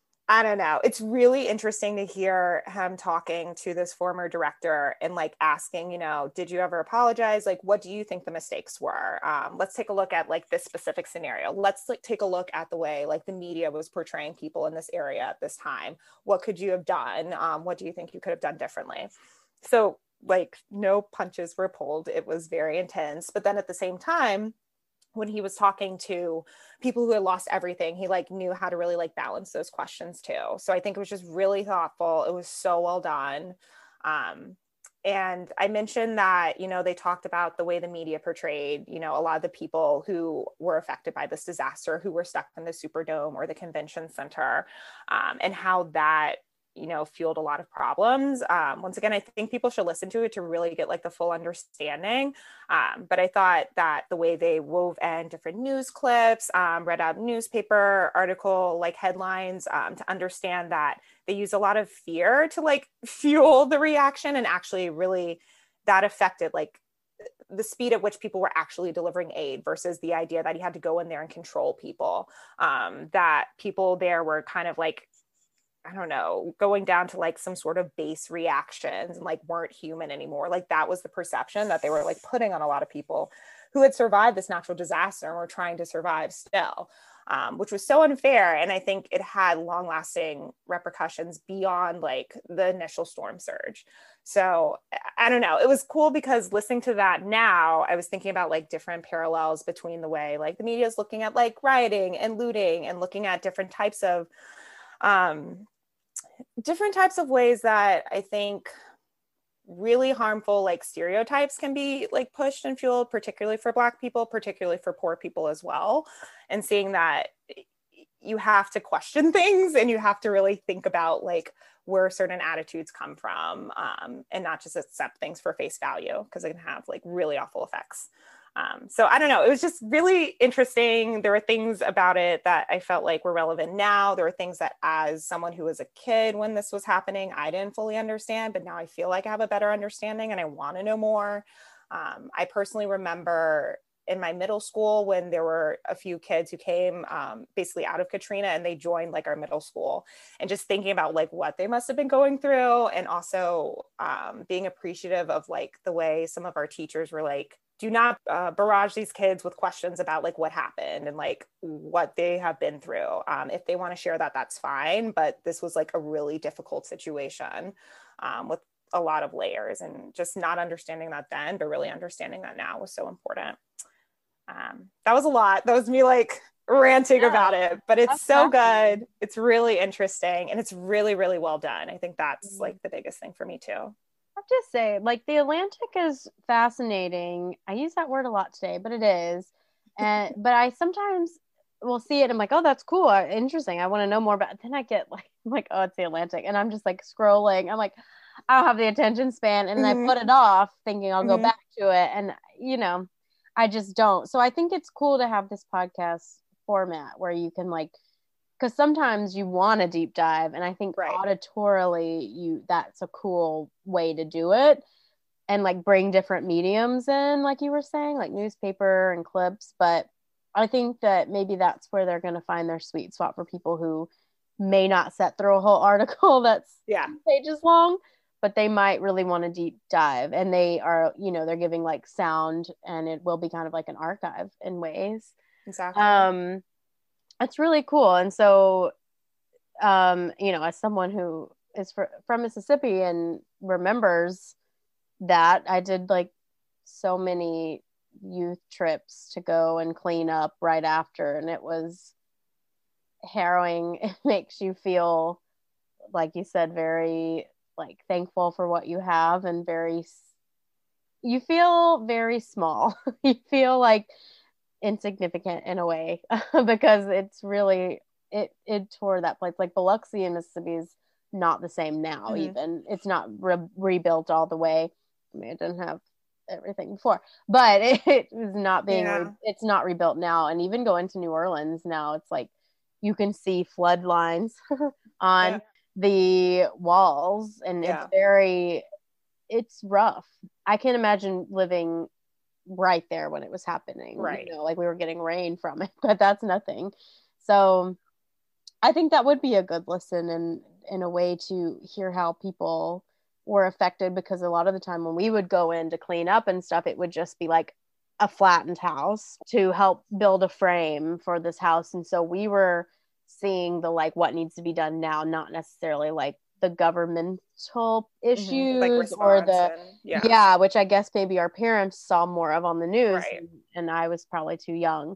I don't know. It's really interesting to hear him talking to this former director and like asking, you know, did you ever apologize? Like, what do you think the mistakes were? Um, let's take a look at like this specific scenario. Let's like take a look at the way like the media was portraying people in this area at this time. What could you have done? Um, what do you think you could have done differently? So like no punches were pulled. It was very intense. But then at the same time, when he was talking to people who had lost everything, he like knew how to really like balance those questions too. So I think it was just really thoughtful. It was so well done. Um, and I mentioned that, you know, they talked about the way the media portrayed, you know, a lot of the people who were affected by this disaster, who were stuck in the Superdome or the convention center, um, and how that, you know, fueled a lot of problems. Um, once again, I think people should listen to it to really get like the full understanding. Um, but I thought that the way they wove in different news clips, um, read out newspaper article, like headlines, um, to understand that they use a lot of fear to like fuel the reaction, and actually really that affected like the speed at which people were actually delivering aid versus the idea that you had to go in there and control people, um, that people there were kind of like, I don't know, going down to like some sort of base reactions and like weren't human anymore. Like that was the perception that they were like putting on a lot of people who had survived this natural disaster and were trying to survive still, um, which was so unfair. And I think it had long lasting repercussions beyond like the initial storm surge. So I don't know, it was cool because listening to that now, I was thinking about like different parallels between the way like the media is looking at like rioting and looting and looking at different types of um, different types of ways that I think really harmful like stereotypes can be like pushed and fueled, particularly for Black people, particularly for poor people as well. And seeing that you have to question things and you have to really think about like where certain attitudes come from, um, and not just accept things for face value, because it can have like really awful effects. Um, so I don't know. It was just really interesting. There were things about it that I felt like were relevant now. There were things that, as someone who was a kid when this was happening, I didn't fully understand, but now I feel like I have a better understanding and I want to know more. Um, I personally remember in my middle school when there were a few kids who came um, basically out of Katrina and they joined like our middle school, and just thinking about like what they must have been going through, and also um, being appreciative of like the way some of our teachers were like, do not uh, barrage these kids with questions about like what happened and like what they have been through. Um, if they want to share that, that's fine. But this was like a really difficult situation um, with a lot of layers, and just not understanding that then, but really understanding that now was so important. Um, that was a lot. That was me like ranting yeah, about it, but it's so good. It's really interesting, and it's really, really well done. I think that's mm-hmm. like the biggest thing for me too.
I have to say, like, The Atlantic is fascinating. I use that word a lot today, but it is. And but I sometimes will see it and I'm like, oh, that's cool, interesting, I want to know more about it. Then I get like, I'm like, oh, it's The Atlantic, and I'm just like scrolling. I'm like, I don't have the attention span, and mm-hmm. I put it off thinking I'll mm-hmm. go back to it, and you know, I just don't. So I think it's cool to have this podcast format where you can like, because sometimes you want a deep dive, and I think right. auditorily you that's a cool way to do it, and like bring different mediums in, like you were saying, like newspaper and clips. But I think that maybe that's where they're going to find their sweet spot for people who may not sit through a whole article that's
yeah
pages long, but they might really want a deep dive, and they are, you know, they're giving like sound, and it will be kind of like an archive in ways.
Exactly.
Um, it's really cool. And so, um, you know, as someone who is for, from Mississippi and remembers that, I did like so many youth trips to go and clean up right after, and it was harrowing. It makes you feel, like you said, very like thankful for what you have, and very, you feel very small. You feel like insignificant in a way because it's really, it it tore that place. Like Biloxi in Mississippi is not the same now. Mm-hmm. Even it's not re- rebuilt all the way. I mean, it didn't have everything before, but it, it is not being yeah. re- it's not rebuilt now. And even going to New Orleans now, it's like you can see flood lines on yeah. the walls, and yeah. it's very, it's rough. I can't imagine living right there when it was happening,
right?
You know, like we were getting rain from it, but that's nothing. So I think that would be a good listen, and in a way to hear how people were affected, because a lot of the time when we would go in to clean up and stuff, it would just be like a flattened house to help build a frame for this house. And so we were seeing the like what needs to be done now, not necessarily like the governmental issues mm-hmm. like or the and, yeah. yeah which I guess maybe our parents saw more of on the news,
right.
and, and I was probably too young,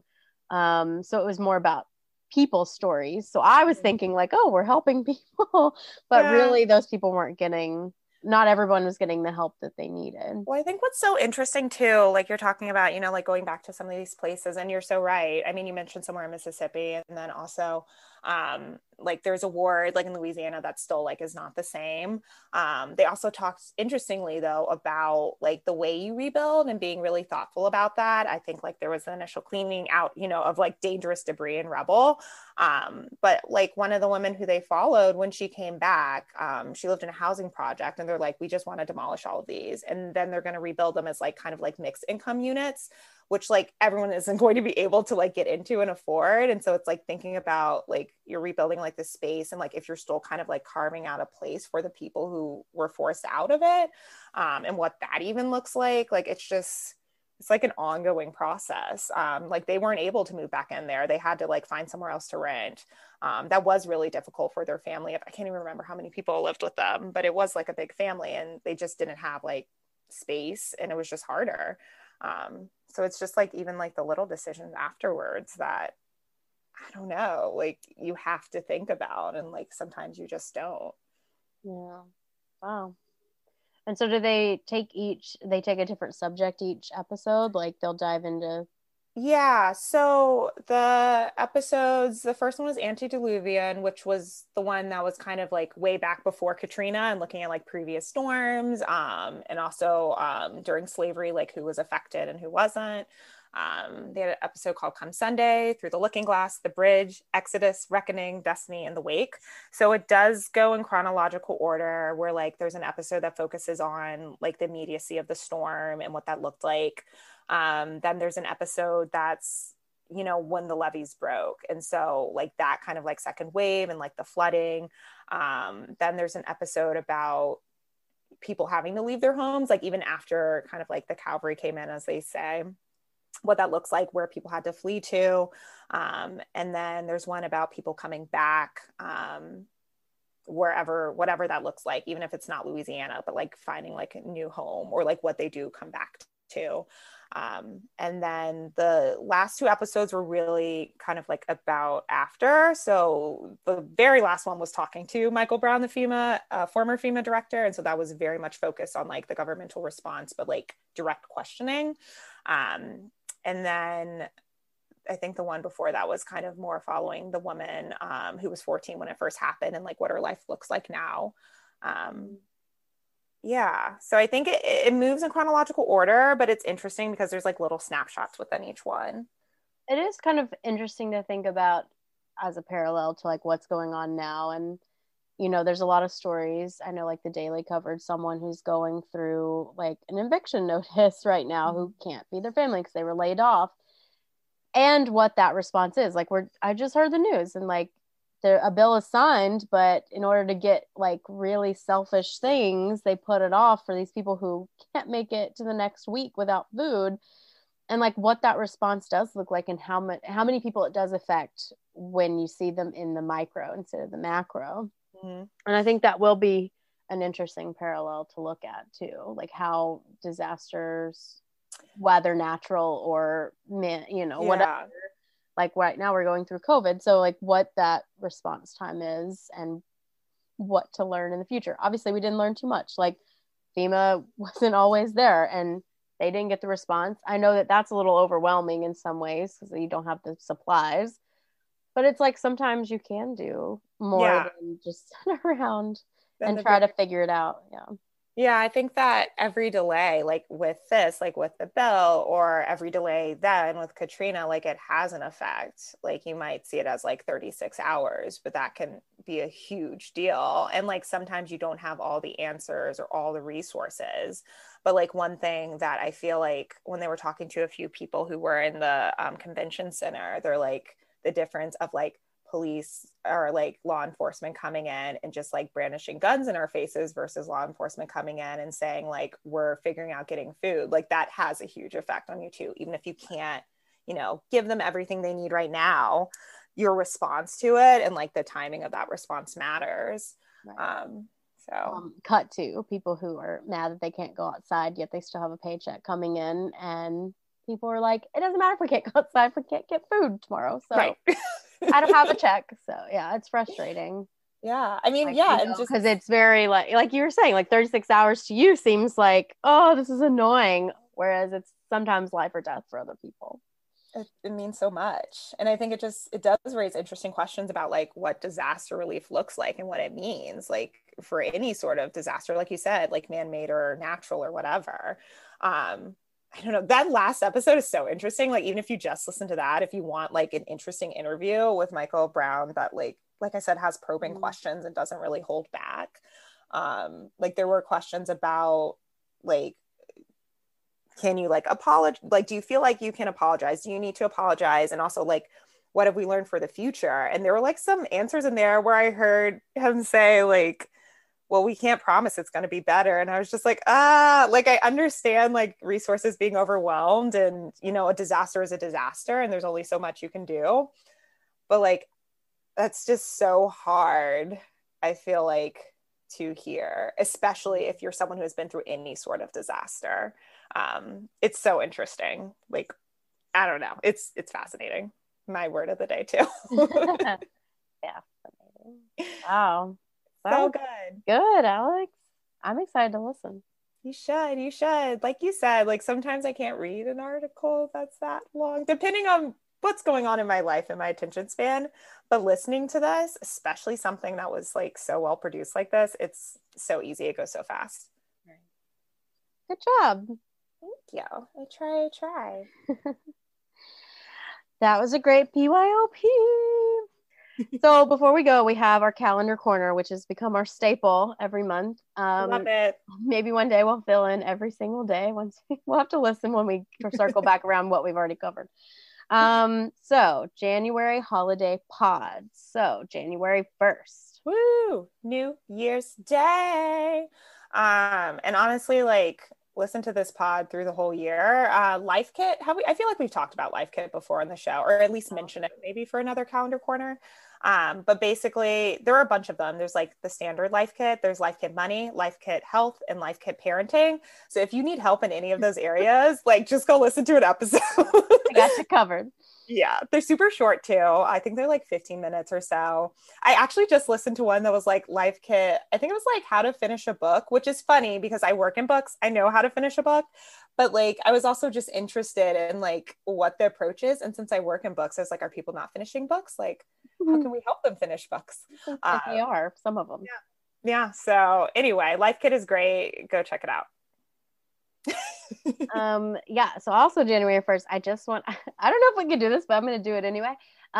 um so it was more about people's stories. So I was thinking like, oh, we're helping people, but yeah. really those people weren't getting, not everyone was getting the help that they needed.
Well, I think what's so interesting too, like you're talking about, you know, like going back to some of these places, and you're so right. I mean, you mentioned somewhere in Mississippi, and then also um, like there's a ward like in Louisiana that still like is not the same. Um, they also talked interestingly though about like the way you rebuild and being really thoughtful about that. I think like there was the initial cleaning out, you know, of like dangerous debris and rubble. Um, but like one of the women who they followed when she came back, um, she lived in a housing project, and they're like, we just want to demolish all of these. And then they're going to rebuild them as like kind of like mixed income units, which like everyone isn't going to be able to like get into and afford. And so it's like thinking about like you're rebuilding like the space, and like if you're still kind of like carving out a place for the people who were forced out of it, um, and what that even looks like, like it's just, it's like an ongoing process. Um, like they weren't able to move back in there. They had to like find somewhere else to rent. Um, that was really difficult for their family. I can't even remember how many people lived with them, but it was like a big family, and they just didn't have like space, and it was just harder. Um, so it's just like, even like the little decisions afterwards that, I don't know, like you have to think about, and like sometimes you just don't.
Yeah. Wow. And so do they take each, they take a different subject each episode? Like they'll dive into
Yeah, so the episodes, the first one was Antediluvian, which was the one that was kind of like way back before Katrina and looking at like previous storms, um, and also um, during slavery, like who was affected and who wasn't. Um, they had an episode called Come Sunday, Through the Looking Glass, The Bridge, Exodus, Reckoning, Destiny, and The Wake. So it does go in chronological order where like there's an episode that focuses on like the immediacy of the storm and what that looked like. Um, then there's an episode that's, you know, when the levees broke. And so like that kind of like second wave and like the flooding. Um, then there's an episode about people having to leave their homes, like even after kind of like the cavalry came in, as they say, what that looks like, where people had to flee to. Um, and then there's one about people coming back, um, wherever, whatever that looks like, even if it's not Louisiana, but like finding like a new home or like what they do come back to. Um, and then the last two episodes were really kind of like about after. So the very last one was talking to Michael Brown, the FEMA, uh, former FEMA director. And so that was very much focused on like the governmental response, but like direct questioning. Um, and then I think the one before that was kind of more following the woman um, who was fourteen when it first happened and like what her life looks like now. Um, yeah. So I think it, it moves in chronological order, but it's interesting because there's like little snapshots within each one.
It is kind of interesting to think about as a parallel to like what's going on now. And, you know, there's a lot of stories. I know like the Daily covered someone who's going through like an eviction notice right now who can't feed their family because they were laid off. And what that response is. Like we're I just heard the news and like there a bill is signed, but in order to get like really selfish things, they put it off for these people who can't make it to the next week without food. And like what that response does look like and how much how many people it does affect when you see them in the micro instead of the macro. Mm-hmm. And I think that will be an interesting parallel to look at too, like how disasters, whether natural or man, you know, yeah. whatever, like right now we're going through COVID. So like what that response time is and what to learn in the future. Obviously we didn't learn too much. Like FEMA wasn't always there and they didn't get the response. I know that that's a little overwhelming in some ways because you don't have the supplies, but it's like sometimes you can do more yeah. than just sit around then and try big- to figure it out. Yeah.
Yeah, I think that every delay, like with this, like with the bill, or every delay then with Katrina, like it has an effect. Like you might see it as like thirty-six hours, but that can be a huge deal. And like sometimes you don't have all the answers or all the resources. But like one thing that I feel like when they were talking to a few people who were in the um, convention center, they're like the difference of like police or like law enforcement coming in and just like brandishing guns in our faces versus law enforcement coming in and saying like we're figuring out getting food. Like that has a huge effect on you too, even if you can't, you know, give them everything they need right now. Your response to it and like the timing of that response matters. Right. Um, so
um, cut to people who are mad that they can't go outside yet they still have a paycheck coming in, and people are like, it doesn't matter if we can't go outside if we can't get food tomorrow. So right. I don't have a check. So yeah, it's frustrating.
Yeah. I mean,
like,
yeah.
You know, just because it's very like, like you were saying, like thirty-six hours to you seems like, oh, this is annoying. Whereas it's sometimes life or death for other people.
It, it means so much. And I think it just, it does raise interesting questions about like what disaster relief looks like and what it means, like for any sort of disaster, like you said, like man-made or natural or whatever. Um, I don't know. That last episode is so interesting. Like, even if you just listen to that, if you want like an interesting interview with Michael Brown that like, like I said, has probing mm-hmm. questions and doesn't really hold back. Um, like there were questions about like, can you like apologize? Like, do you feel like you can apologize? Do you need to apologize? And also like, what have we learned for the future? And there were like some answers in there where I heard him say like, well, we can't promise it's going to be better. And I was just like, ah, like I understand like resources being overwhelmed and, you know, a disaster is a disaster and there's only so much you can do. But like, that's just so hard, I feel like, to hear, especially if you're someone who has been through any sort of disaster. Um, it's so interesting. Like, I don't know. It's, it's fascinating. My word of the day too.
Yeah. Wow.
So good.
Good, Alex. I'm excited to listen.
You should, you should. Like you said, like sometimes I can't read an article that's that long, depending on what's going on in my life and my attention span. But listening to this, especially something that was like so well produced like this, it's so easy. It goes so fast.
Good job.
Thank you. I try, I try.
That was a great B Y O P. So before we go, we have our calendar corner, which has become our staple every month. Um,
Love it.
Maybe one day we'll fill in every single day. Once we, we'll have to listen when we circle back around what we've already covered. Um, so January holiday pods. So January first.
Woo! New Year's Day. Um, and honestly, like listen to this pod through the whole year. Uh, Life Kit. Have we? I feel like we've talked about Life Kit before on the show, or at least mention it maybe for another calendar corner. Um, but basically, there are a bunch of them. There's like the standard Life Kit. There's Life Kit Money, Life Kit Health, and Life Kit Parenting. So if you need help in any of those areas, like just go listen to an episode.
I got you covered.
Yeah, they're super short too. I think they're like fifteen minutes or so. I actually just listened to one that was like Life Kit. I think it was like how to finish a book, which is funny because I work in books. I know how to finish a book, but like I was also just interested in like what the approach is. And since I work in books, I was like, are people not finishing books? Like, how can we help them finish books?
Um, they are, some of them.
Yeah. Yeah. So anyway, Life Kit is great. Go check it out.
um yeah so also January first, I just want I don't know if we can do this, but I'm gonna do it anyway.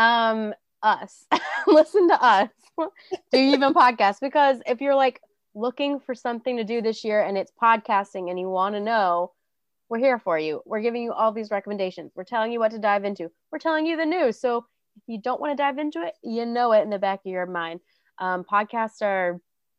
um us Listen to us. Do you even podcast? Because if you're like looking for something to do this year and it's podcasting and you want to know, we're here for you. We're giving you all these recommendations. We're telling you what to dive into. We're telling you the news. So if you don't want to dive into it, you know it in the back of your mind. Um podcasts are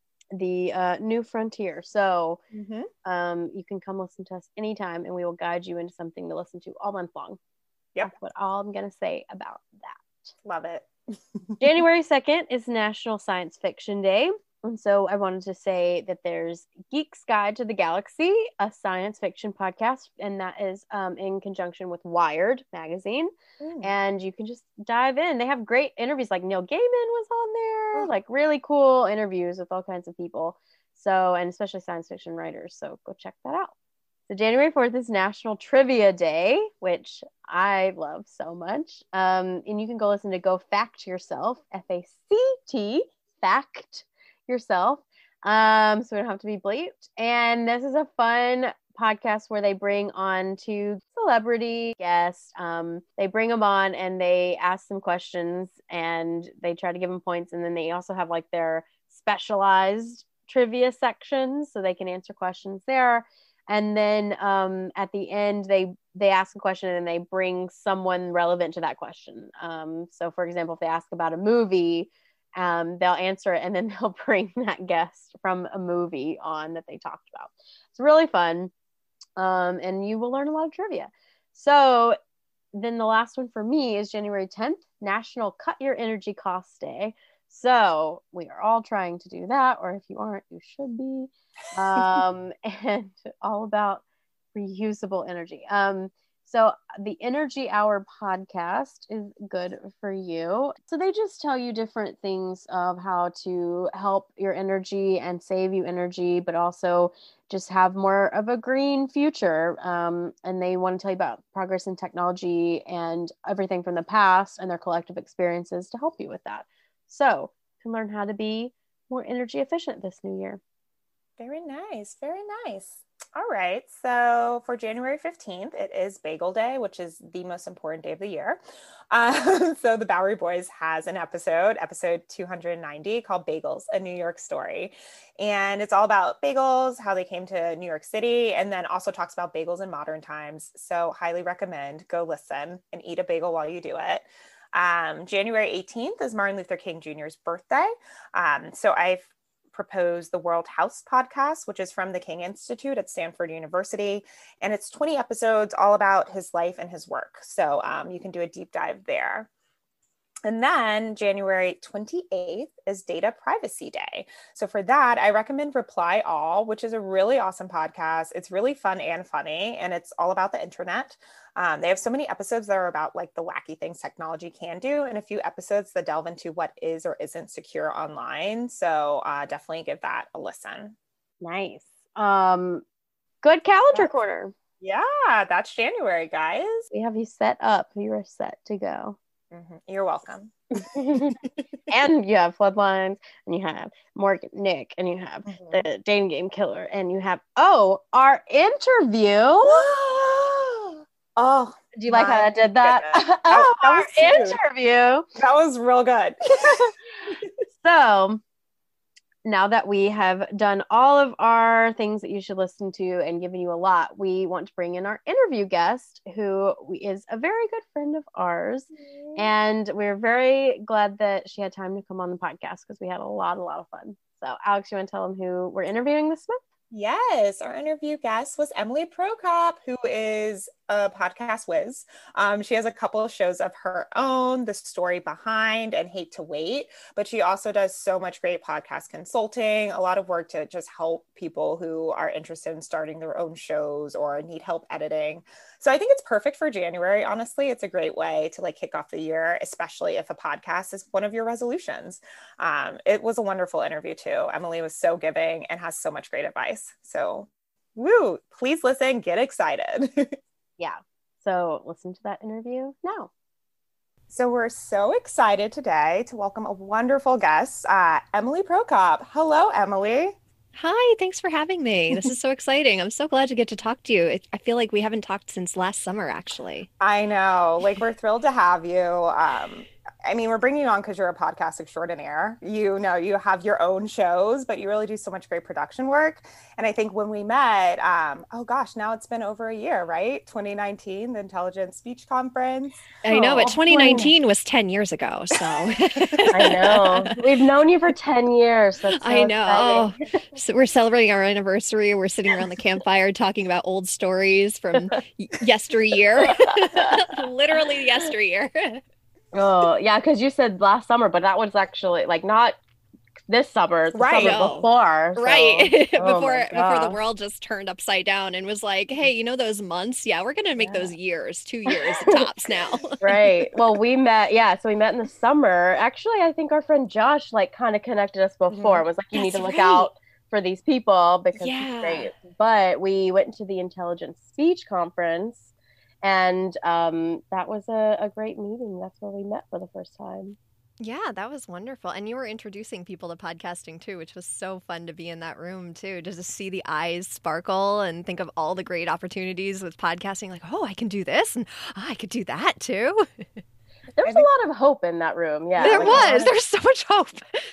the uh, new frontier. So mm-hmm. um, you can come listen to us anytime and we will guide you into something to listen to all month long.
Yep.
That's what all I'm going to say about that.
Love it.
January second is National Science Fiction Day. And so I wanted to say that there's Geek's Guide to the Galaxy, a science fiction podcast, and that is um, in conjunction with Wired magazine. Mm. And you can just dive in. They have great interviews, like Neil Gaiman was on there, oh. like really cool interviews with all kinds of people. So, and especially science fiction writers. So go check that out. So January fourth is National Trivia Day, which I love so much. Um, and you can go listen to Go Fact Yourself, F A C T, fact yourself, um so we don't have to be bleeped. And this is a fun podcast where they bring on two celebrity guests. Um they bring them on and they ask them questions and they try to give them points, and then they also have like their specialized trivia sections so they can answer questions there. And then um at the end they they ask a question and they bring someone relevant to that question. Um so for example, if they ask about a movie, Um, they'll answer it and then they'll bring that guest from a movie on that they talked about. It's really fun. Um, and you will learn a lot of trivia. So then the last one for me is January tenth, National Cut Your Energy Costs Day. So we are all trying to do that, or if you aren't, you should be. Um, and all about reusable energy. Um, So the Energy Hour podcast is good for you. So they just tell you different things of how to help your energy and save you energy, but also just have more of a green future. Um, and they want to tell you about progress in technology and everything from the past and their collective experiences to help you with that. So you can learn how to be more energy efficient this new year.
Very nice. Very nice. All right. So for January fifteenth, it is Bagel Day, which is the most important day of the year. Um, so the Bowery Boys has an episode, episode two hundred ninety, called Bagels, A New York Story. And it's all about bagels, how they came to New York City, and then also talks about bagels in modern times. So highly recommend, go listen and eat a bagel while you do it. Um, January eighteenth is Martin Luther King Junior's birthday. Um, so I've proposed the World House podcast, which is from the King Institute at Stanford University. And it's twenty episodes all about his life and his work. So um, you can do a deep dive there. And then January twenty-eighth is Data Privacy Day. So for that, I recommend Reply All, which is a really awesome podcast. It's really fun and funny, and it's all about the internet. Um, they have so many episodes that are about like the wacky things technology can do, and a few episodes that delve into what is or isn't secure online. So uh, definitely give that a listen.
Nice. Um, good calendar corner.
Yeah, that's January, guys.
We have you set up. You are set to go.
Mm-hmm. You're welcome.
And you have Floodlines, and you have Morgan Nick, and you have mm-hmm. the Dating Game Killer, and you have, oh, our interview.
Oh,
do you like how I did that? that oh, that our interview.
That was real good.
So now that we have done all of our things that you should listen to and given you a lot, we want to bring in our interview guest, who is a very good friend of ours. Mm-hmm. And we're very glad that she had time to come on the podcast because we had a lot, a lot of fun. So Alex, you want to tell them who we're interviewing this month?
Yes, our interview guest was Emily Prokop, who is a podcast whiz. Um, she has a couple of shows of her own, The Story Behind and Hate to Wait, but she also does so much great podcast consulting, a lot of work to just help people who are interested in starting their own shows or need help editing. So I think it's perfect for January. Honestly, it's a great way to like kick off the year, especially if a podcast is one of your resolutions. Um, it was a wonderful interview too. Emily was so giving and has so much great advice. So woo, please listen, get excited.
Yeah. So listen to that interview now.
So we're so excited today to welcome a wonderful guest, uh, Emily Prokop. Hello, Emily.
Hi, thanks for having me. This is so exciting. I'm so glad to get to talk to you. It, I feel like we haven't talked since last summer, actually.
I know. Like, we're thrilled to have you. Um, I mean, we're bringing you on because you're a podcast extraordinaire. You know, you have your own shows, but you really do so much great production work. And I think when we met, um, oh gosh, now it's been over a year, right? twenty nineteen, the Intelligence Speech Conference.
I know, but twenty nineteen was ten years ago, so.
I know. We've known you for ten years. That's so
I know. Oh, so we're celebrating our anniversary. We're sitting around the campfire talking about old stories from yesteryear. Literally yesteryear.
Oh, yeah, because you said last summer, but that was actually like not this summer, the
right.
summer before. So.
Right.
Oh
before before the world just turned upside down and was like, hey, you know those months? Yeah, we're going to make yeah. those years, two years tops now.
Right. Well, we met, yeah, so we met in the summer. Actually, I think our friend Josh like kind of connected us before. Mm-hmm. Was like, you
That's
need to look
right.
out for these people because
yeah.
it's great. But we went to the Intelligence Speech Conference. And um, that was a, a great meeting. That's where we met for the first time.
Yeah, that was wonderful. And you were introducing people to podcasting too, which was so fun to be in that room too, just to see the eyes sparkle and think of all the great opportunities with podcasting. Like, oh, I can do this and oh, I could do that too.
There was think, a lot of hope in that room. Yeah,
there like, was. There's so much hope.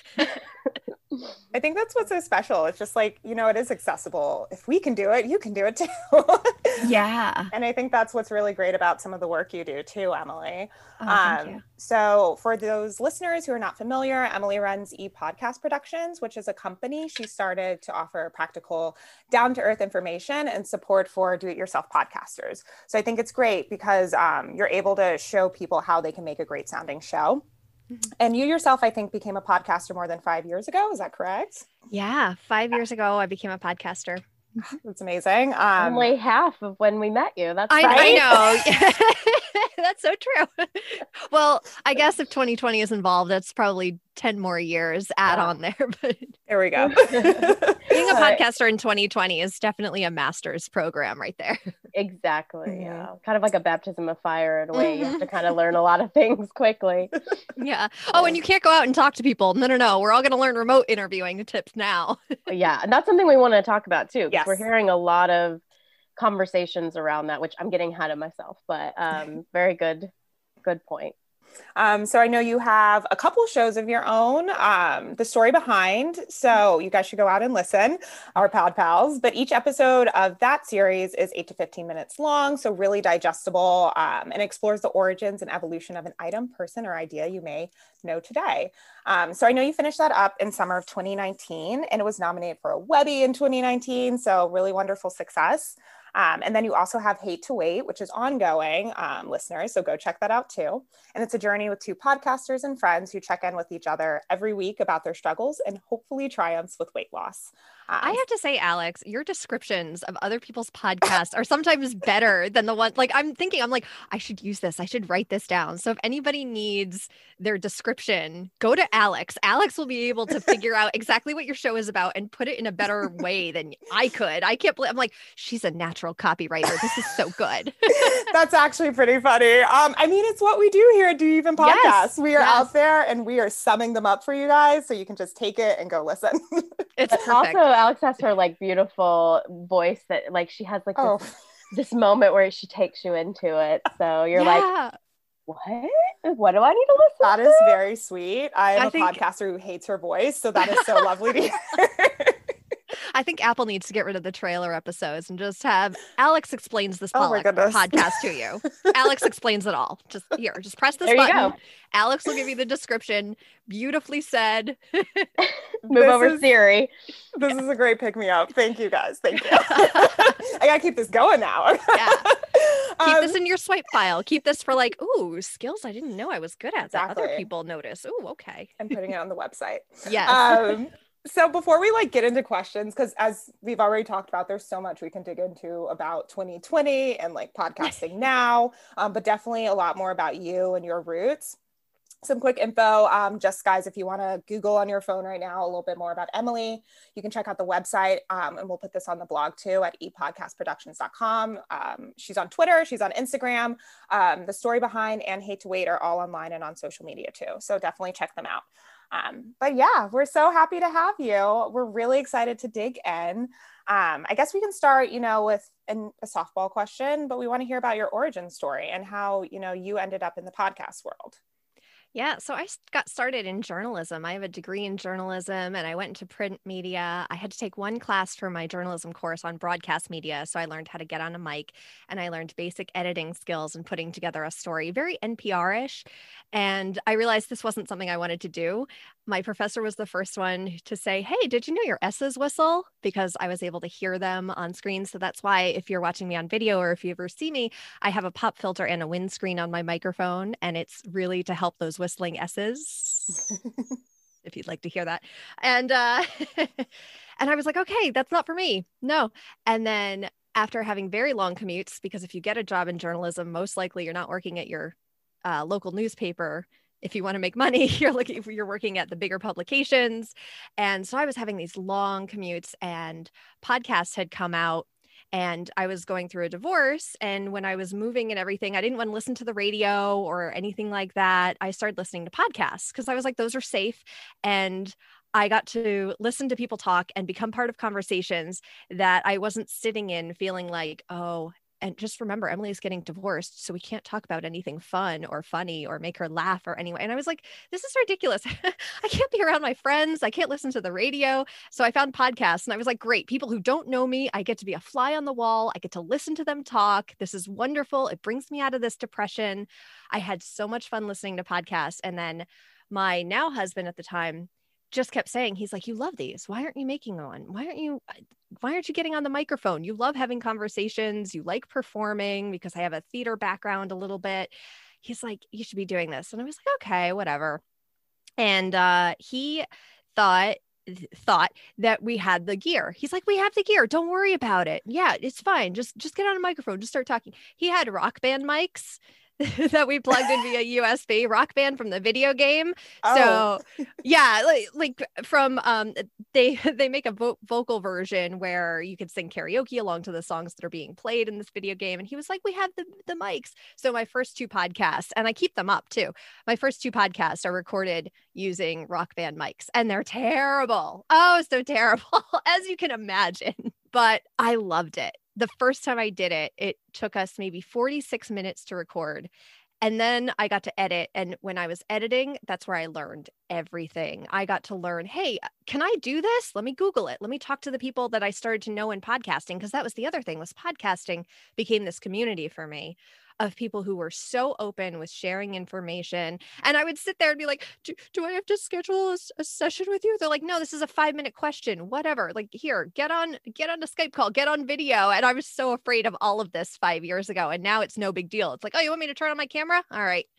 I think that's what's so special. It's just like, you know, it is accessible. If we can do it, you can do it too.
Yeah.
And I think that's what's really great about some of the work you do too, Emily.
Oh, thank
um,
you.
So for those listeners who are not familiar, Emily runs ePodcast Productions, which is a company she started to offer practical, down-to-earth information and support for do-it-yourself podcasters. So I think it's great because um, you're able to show people how they can make a great sounding show. And you yourself, I think, became a podcaster more than five years ago. Is that correct?
Yeah. Five years ago, I became a podcaster.
That's amazing. Um,
Only half of when we met you. That's
I,
right.
I know. That's so true. Well, I guess if twenty twenty is involved, that's probably ten more years add yeah. on there. But
there we go.
Being a podcaster in twenty twenty is definitely a master's program right there.
Exactly. Mm-hmm. Yeah. Kind of like a baptism of fire in a way. Mm-hmm. You have to kind of learn a lot of things quickly.
Yeah. Oh, and you can't go out and talk to people. No, no, no. We're all going to learn remote interviewing tips now.
Yeah. And that's something we want to talk about too.
Yes.
We're hearing a lot of conversations around that, which I'm getting ahead of myself, but um, very good, good point.
Um, so I know you have a couple shows of your own, um, The Story Behind. So you guys should go out and listen, our Pod Pals. But each episode of that series is eight to fifteen minutes long. So really digestible um, and explores the origins and evolution of an item, person, or idea you may know today. Um, so I know you finished that up in summer of twenty nineteen and it was nominated for a Webby in twenty nineteen. So really wonderful success. Um, and then you also have Hate to Wait, which is ongoing, um, listeners. So go check that out too. And it's a journey with two podcasters and friends who check in with each other every week about their struggles and hopefully triumphs with weight loss. Um,
I have to say, Alex, your descriptions of other people's podcasts are sometimes better than the one. Like, I'm thinking, I'm like, I should use this. I should write this down. So if anybody needs their description, go to Alex. Alex will be able to figure out exactly what your show is about and put it in a better way than I could. I can't believe, I'm like, she's a natural copywriter. This is so good.
That's actually pretty funny. Um, I mean, it's what we do here at Do You Even Podcast.
Yes,
we are
yes.
out there and we are summing them up for you guys, so you can just take it and go listen.
It's
But
perfect.
also, Alex has her like beautiful voice that like she has like
Oh,
this, this moment where she takes you into it. So you're like,
Yeah.
what? What do I need to listen
that
to?
is very sweet. I am
I
a
think-
podcaster who hates her voice, so that is so lovely to hear.
I think Apple needs to get rid of the trailer episodes and just have Alex explains this
Oh my
pod-
goodness.
podcast to you. Alex explains it all. Just here, just press this
There you
button.
go.
Alex will give you the description. Beautifully said.
Move
This
over
is-
Siri.
This is a great pick me up. Thank you guys. Thank you. I gotta keep this going now.
Yeah. Keep
Um,
this in your swipe file. Keep this for like, ooh, skills I didn't know I was good at that other
Exactly.
people notice. Ooh, okay.
I'm putting it on the website.
Yes.
Um, so before we like get into questions, because as we've already talked about, there's so much we can dig into about twenty twenty and like podcasting now, um, but definitely a lot more about you and your roots. Some quick info, um, just guys, if you want to Google on your phone right now a little bit more about Emily, you can check out the website, um, and we'll put this on the blog too at e podcast productions dot com. Um, she's on Twitter, she's on Instagram. Um, the story behind and Hate to Wait are all online and on social media too. So definitely check them out. Um, but yeah, we're so happy to have you. We're really excited to dig in. Um, I guess we can start, you know, with an, a softball question, but we want to hear about your origin story and how, you know, you ended up in the podcast world.
Yeah, so I s- got started in journalism. I have a degree in journalism and I went into print media. I had to take one class for my journalism course on broadcast media. So I learned how to get on a mic and I learned basic editing skills and putting together a story, very N P R-ish. And I realized this wasn't something I wanted to do. My professor was the first one to say, hey, did you know your S's whistle? Because I was able to hear them on screen. So that's why if you're watching me on video or if you ever see me, I have a pop filter and a windscreen on my microphone. And it's really to help those whistling S's, if you'd like to hear that. And uh, and I was like, okay, that's not for me. No. And then after having very long commutes, because if you get a job in journalism, most likely you're not working at your uh, local newspaper. If you want to make money, you're looking if you're working at the bigger publications. And so I was having these long commutes and podcasts had come out. And I was going through a divorce. And when I was moving and everything, I didn't want to listen to the radio or anything like that. I started listening to podcasts because I was like, those are safe. And I got to listen to people talk and become part of conversations that I wasn't sitting in feeling like, oh, and just remember, Emily is getting divorced, so we can't talk about anything fun or funny or make her laugh or anyway. And I was like, this is ridiculous. I can't be around my friends. I can't listen to the radio. So I found podcasts and I was like, great, people who don't know me, I get to be a fly on the wall. I get to listen to them talk. This is wonderful. It brings me out of this depression. I had so much fun listening to podcasts. And then my now husband at the time just kept saying, he's like, you love these. Why aren't you making one? Why aren't you, why aren't you getting on the microphone? You love having conversations. You like performing because I have a theater background a little bit. He's like, you should be doing this. And I was like, okay, whatever. And uh, he thought, thought that we had the gear. He's like, we have the gear. Don't worry about it. Yeah, it's fine. Just, just get on a microphone. Just start talking. He had Rock Band mics that we plugged in via U S B, Rock Band from the video game.
Oh.
So yeah, like, like from um they they make a vo- vocal version where you could sing karaoke along to the songs that are being played in this video game. And he was like, we have the, the mics. So my first two podcasts, and I keep them up too. My first two podcasts are recorded using Rock Band mics and they're terrible. Oh, so terrible, as you can imagine. But I loved it. The first time I did it, it took us maybe forty-six minutes to record. And then I got to edit. And when I was editing, that's where I learned everything. I got to learn, hey, can I do this? Let me Google it. Let me talk to the people that I started to know in podcasting. Because that was the other thing, was podcasting became this community for me of people who were so open with sharing information. And I would sit there and be like, do, do I have to schedule a, a session with you? They're like, no, this is a five minute question, whatever. Like, here, get on, get on a Skype call, get on video. And I was so afraid of all of this five years ago. And now it's no big deal. It's like, oh, you want me to turn on my camera? All right,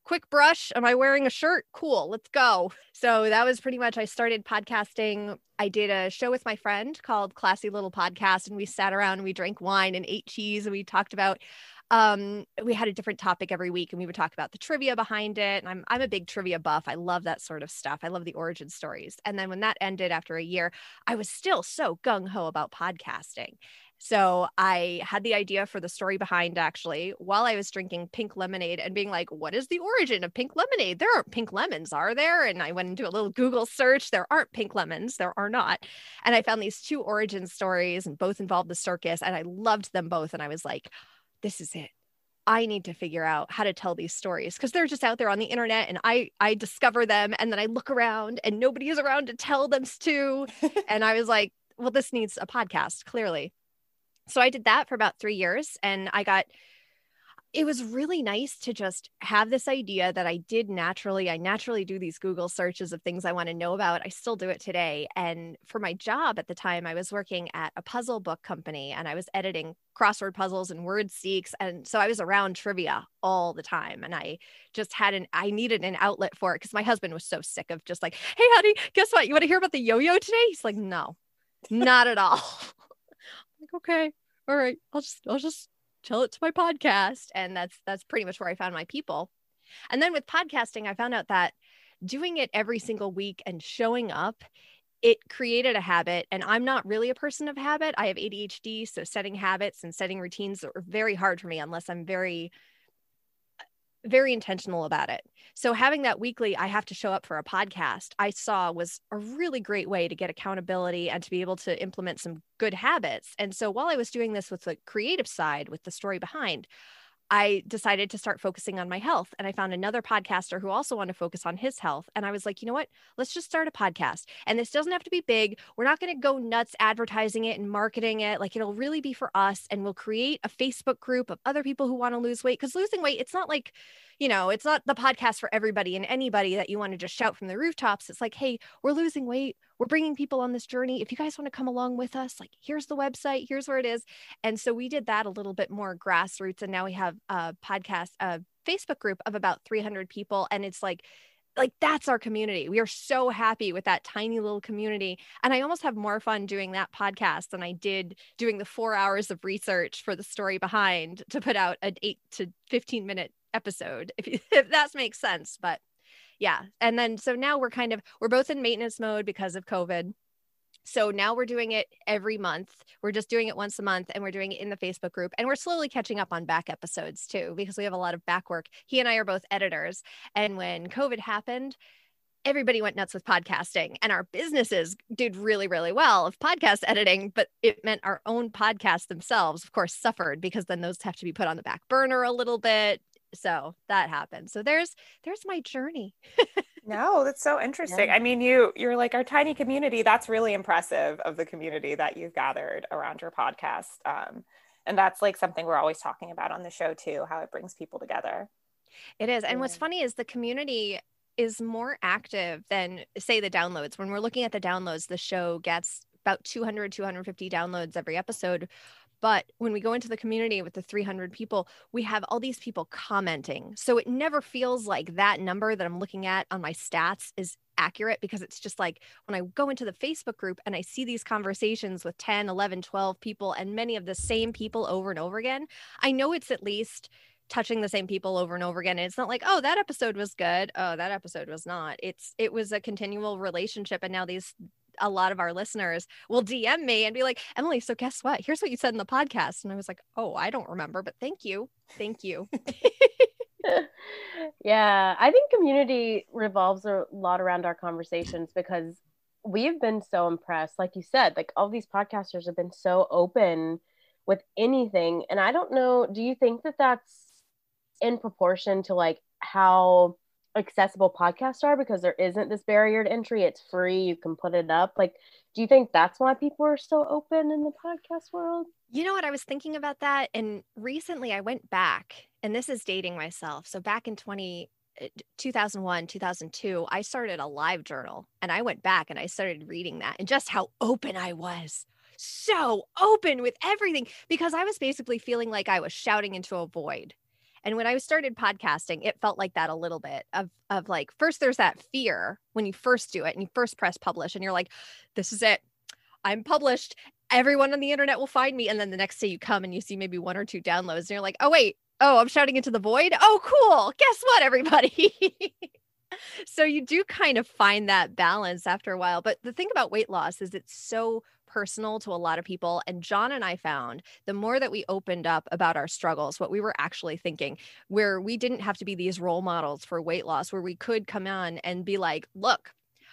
quick brush. Am I wearing a shirt? Cool. Let's go. So that was pretty much, I started podcasting. I did a show with my friend called Classy Little Podcast, and we sat around and we drank wine and ate cheese, and we talked about, um, we had a different topic every week, and we would talk about the trivia behind it. And I'm, I'm a big trivia buff. I love that sort of stuff. I love the origin stories. And then when that ended after a year, I was still so gung ho about podcasting. So I had the idea for the story behind, actually, while I was drinking pink lemonade and being like, what is the origin of pink lemonade? There aren't pink lemons, are there? And I went into a little Google search. There aren't pink lemons. There are not. And I found these two origin stories, and both involved the circus. And I loved them both. And I was like, this is it. I need to figure out how to tell these stories, because they're just out there on the internet, and I, I discover them, and then I look around and nobody is around to tell them to. And I was like, well, this needs a podcast, clearly. So I did that for about three years, and I got, it was really nice to just have this idea that I did naturally. I naturally do these Google searches of things I want to know about. I still do it today. And for my job at the time, I was working at a puzzle book company, and I was editing crossword puzzles and word seeks. And so I was around trivia all the time. And I just had an, I needed an outlet for it, because my husband was so sick of just like, hey, honey, guess what? You want to hear about the yo-yo today? He's like, no, not at all. Like, okay, all right, I'll just I'll just tell it to my podcast. And that's that's pretty much where I found my people. And then with podcasting, I found out that doing it every single week and showing up, it created a habit. And I'm not really a person of habit. I have A D H D, so setting habits and setting routines are very hard for me unless I'm very very intentional about it. So having that weekly, I have to show up for a podcast, I saw was a really great way to get accountability and to be able to implement some good habits. And so while I was doing this with the creative side, with the story behind, I decided to start focusing on my health. And I found another podcaster who also wanted to focus on his health. And I was like, you know what? Let's just start a podcast. And this doesn't have to be big. We're not going to go nuts advertising it and marketing it. Like, it'll really be for us. And we'll create a Facebook group of other people who want to lose weight. Because losing weight, it's not like, you know, it's not the podcast for everybody and anybody that you want to just shout from the rooftops. It's like, hey, we're losing weight. We're bringing people on this journey. If you guys want to come along with us, like, here's the website, here's where it is. And so we did that a little bit more grassroots. And now we have a podcast, a Facebook group of about three hundred people. And it's like, like, that's our community. We are so happy with that tiny little community. And I almost have more fun doing that podcast than I did doing the four hours of research for the story behind to put out an eight to fifteen minute episode, if, if that makes sense. But yeah. And then, so now we're kind of, we're both in maintenance mode because of COVID. So now we're doing it every month. We're just doing it once a month, and we're doing it in the Facebook group. And we're slowly catching up on back episodes too, because we have a lot of back work. He and I are both editors. And when COVID happened, everybody went nuts with podcasting, and our businesses did really, really well of podcast editing, but it meant our own podcasts themselves, of course, suffered, because then those have to be put on the back burner a little bit. So that happened. So there's, there's my journey.
No, that's so interesting.
Yeah.
I mean, you, you're like our tiny community. That's really impressive, of the community that you've gathered around your podcast. Um, and that's like something we're always talking about on the show too, how it brings people together.
It is. And
Yeah.
what's funny is the community is more active than, say, the downloads. When we're looking at the downloads, the show gets about two hundred, two hundred fifty downloads every episode. But when we go into the community with the three hundred people, we have all these people commenting. So it never feels like that number that I'm looking at on my stats is accurate, because it's just like when I go into the Facebook group and I see these conversations with ten, eleven, twelve people, and many of the same people over and over again, I know it's at least touching the same people over and over again. And it's not like, oh, that episode was good. Oh, that episode was not. It's, it was a continual relationship. And now these, a lot of our listeners will D M me and be like, Emily, so guess what? Here's what you said in the podcast. And I was like, oh, I don't remember, but thank you. Thank you.
Yeah, I think community revolves a lot around our conversations, because we've been so impressed. Like you said, like all these podcasters have been so open with anything. And I don't know, do you think that that's in proportion to like how accessible podcasts are, because there isn't this barrier to entry? It's free, you can put it up. Like, do you think that's why people are so open in the podcast world?
You know what? I was thinking about that. And recently I went back, and this is dating myself. So back in twenty, two thousand one, two thousand two, I started a live journal, and I went back and I started reading that, and just how open I was. So open with everything, because I was basically feeling like I was shouting into a void. And when I started podcasting, it felt like that a little bit of, of like, first there's that fear when you first do it and you first press publish and you're like, this is it. I'm published. Everyone on the internet will find me. And then the next day you come and you see maybe one or two downloads and you're like, oh, wait, oh, I'm shouting into the void. Oh, cool. Guess what, everybody? So you do kind of find that balance after a while. But the thing about weight loss is it's so personal to a lot of people. And John and I found the more that we opened up about our struggles, what we were actually thinking, where we didn't have to be these role models for weight loss, where we could come on and be like, look,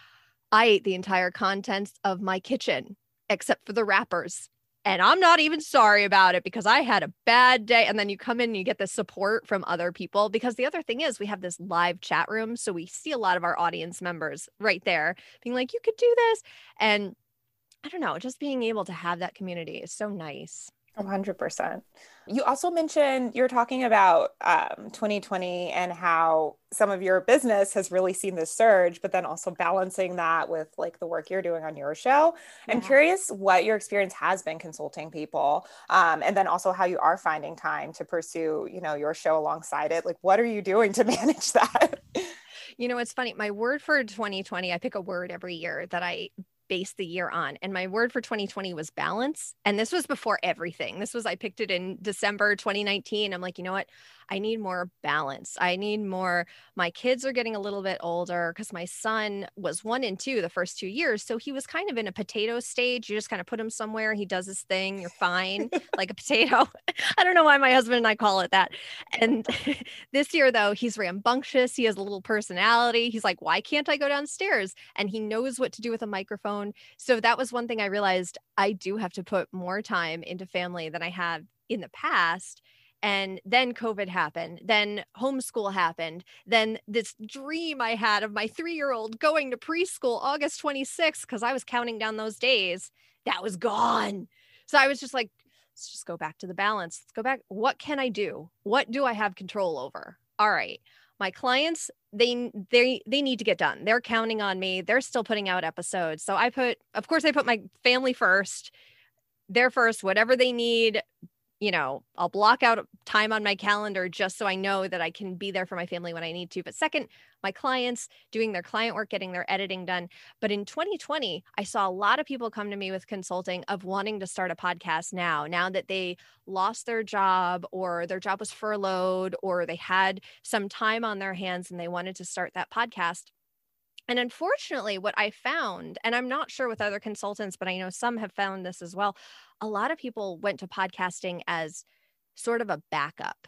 I ate the entire contents of my kitchen except for the wrappers. And I'm not even sorry about it because I had a bad day. And then you come in and you get the support from other people. Because the other thing is we have this live chat room. So we see a lot of our audience members right there being like, you could do this. And I don't know, just being able to have that community is so nice.
one hundred percent. You also mentioned you're talking about um, twenty twenty and how some of your business has really seen this surge, but then also balancing that with like the work you're doing on your show. Yeah. I'm curious what your experience has been consulting people, um, and then also how you are finding time to pursue, you know, your show alongside it. Like, what are you doing to manage that?
You know, it's funny. My word for twenty twenty, I pick a word every year that I base the year on. And my word for twenty twenty was balance. And this was before everything. This was, I picked it in December twenty nineteen. I'm like, you know what? I need more balance. I need more. My kids are getting a little bit older because my son was one and two the first two years. So he was kind of in a potato stage. You just kind of put him somewhere. He does his thing. You're fine. Like a potato. I don't know why my husband and I call it that. And this year though, he's rambunctious. He has a little personality. He's like, why can't I go downstairs? And he knows what to do with a microphone. So that was one thing I realized I do have to put more time into family than I have in the past. And then COVID happened, then homeschool happened, then this dream I had of my three-year-old going to preschool August twenty-sixth, because I was counting down those days, that was gone. So I was just like, let's just go back to the balance. Let's go back. What can I do? What do I have control over? All right. My clients, they they they need to get done. They're counting on me. They're still putting out episodes. So I put, of course, I put my family first. They're first, whatever they need. You know, I'll block out time on my calendar just so I know that I can be there for my family when I need to. But second, my clients doing their client work, getting their editing done. But in twenty twenty, I saw a lot of people come to me with consulting of wanting to start a podcast now, now that they lost their job or their job was furloughed or they had some time on their hands and they wanted to start that podcast. And unfortunately, what I found, and I'm not sure with other consultants, but I know some have found this as well, a lot of people went to podcasting as sort of a backup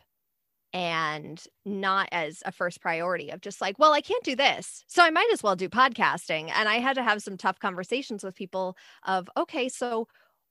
and not as a first priority of just like, well, I can't do this, so I might as well do podcasting. And I had to have some tough conversations with people of, okay, so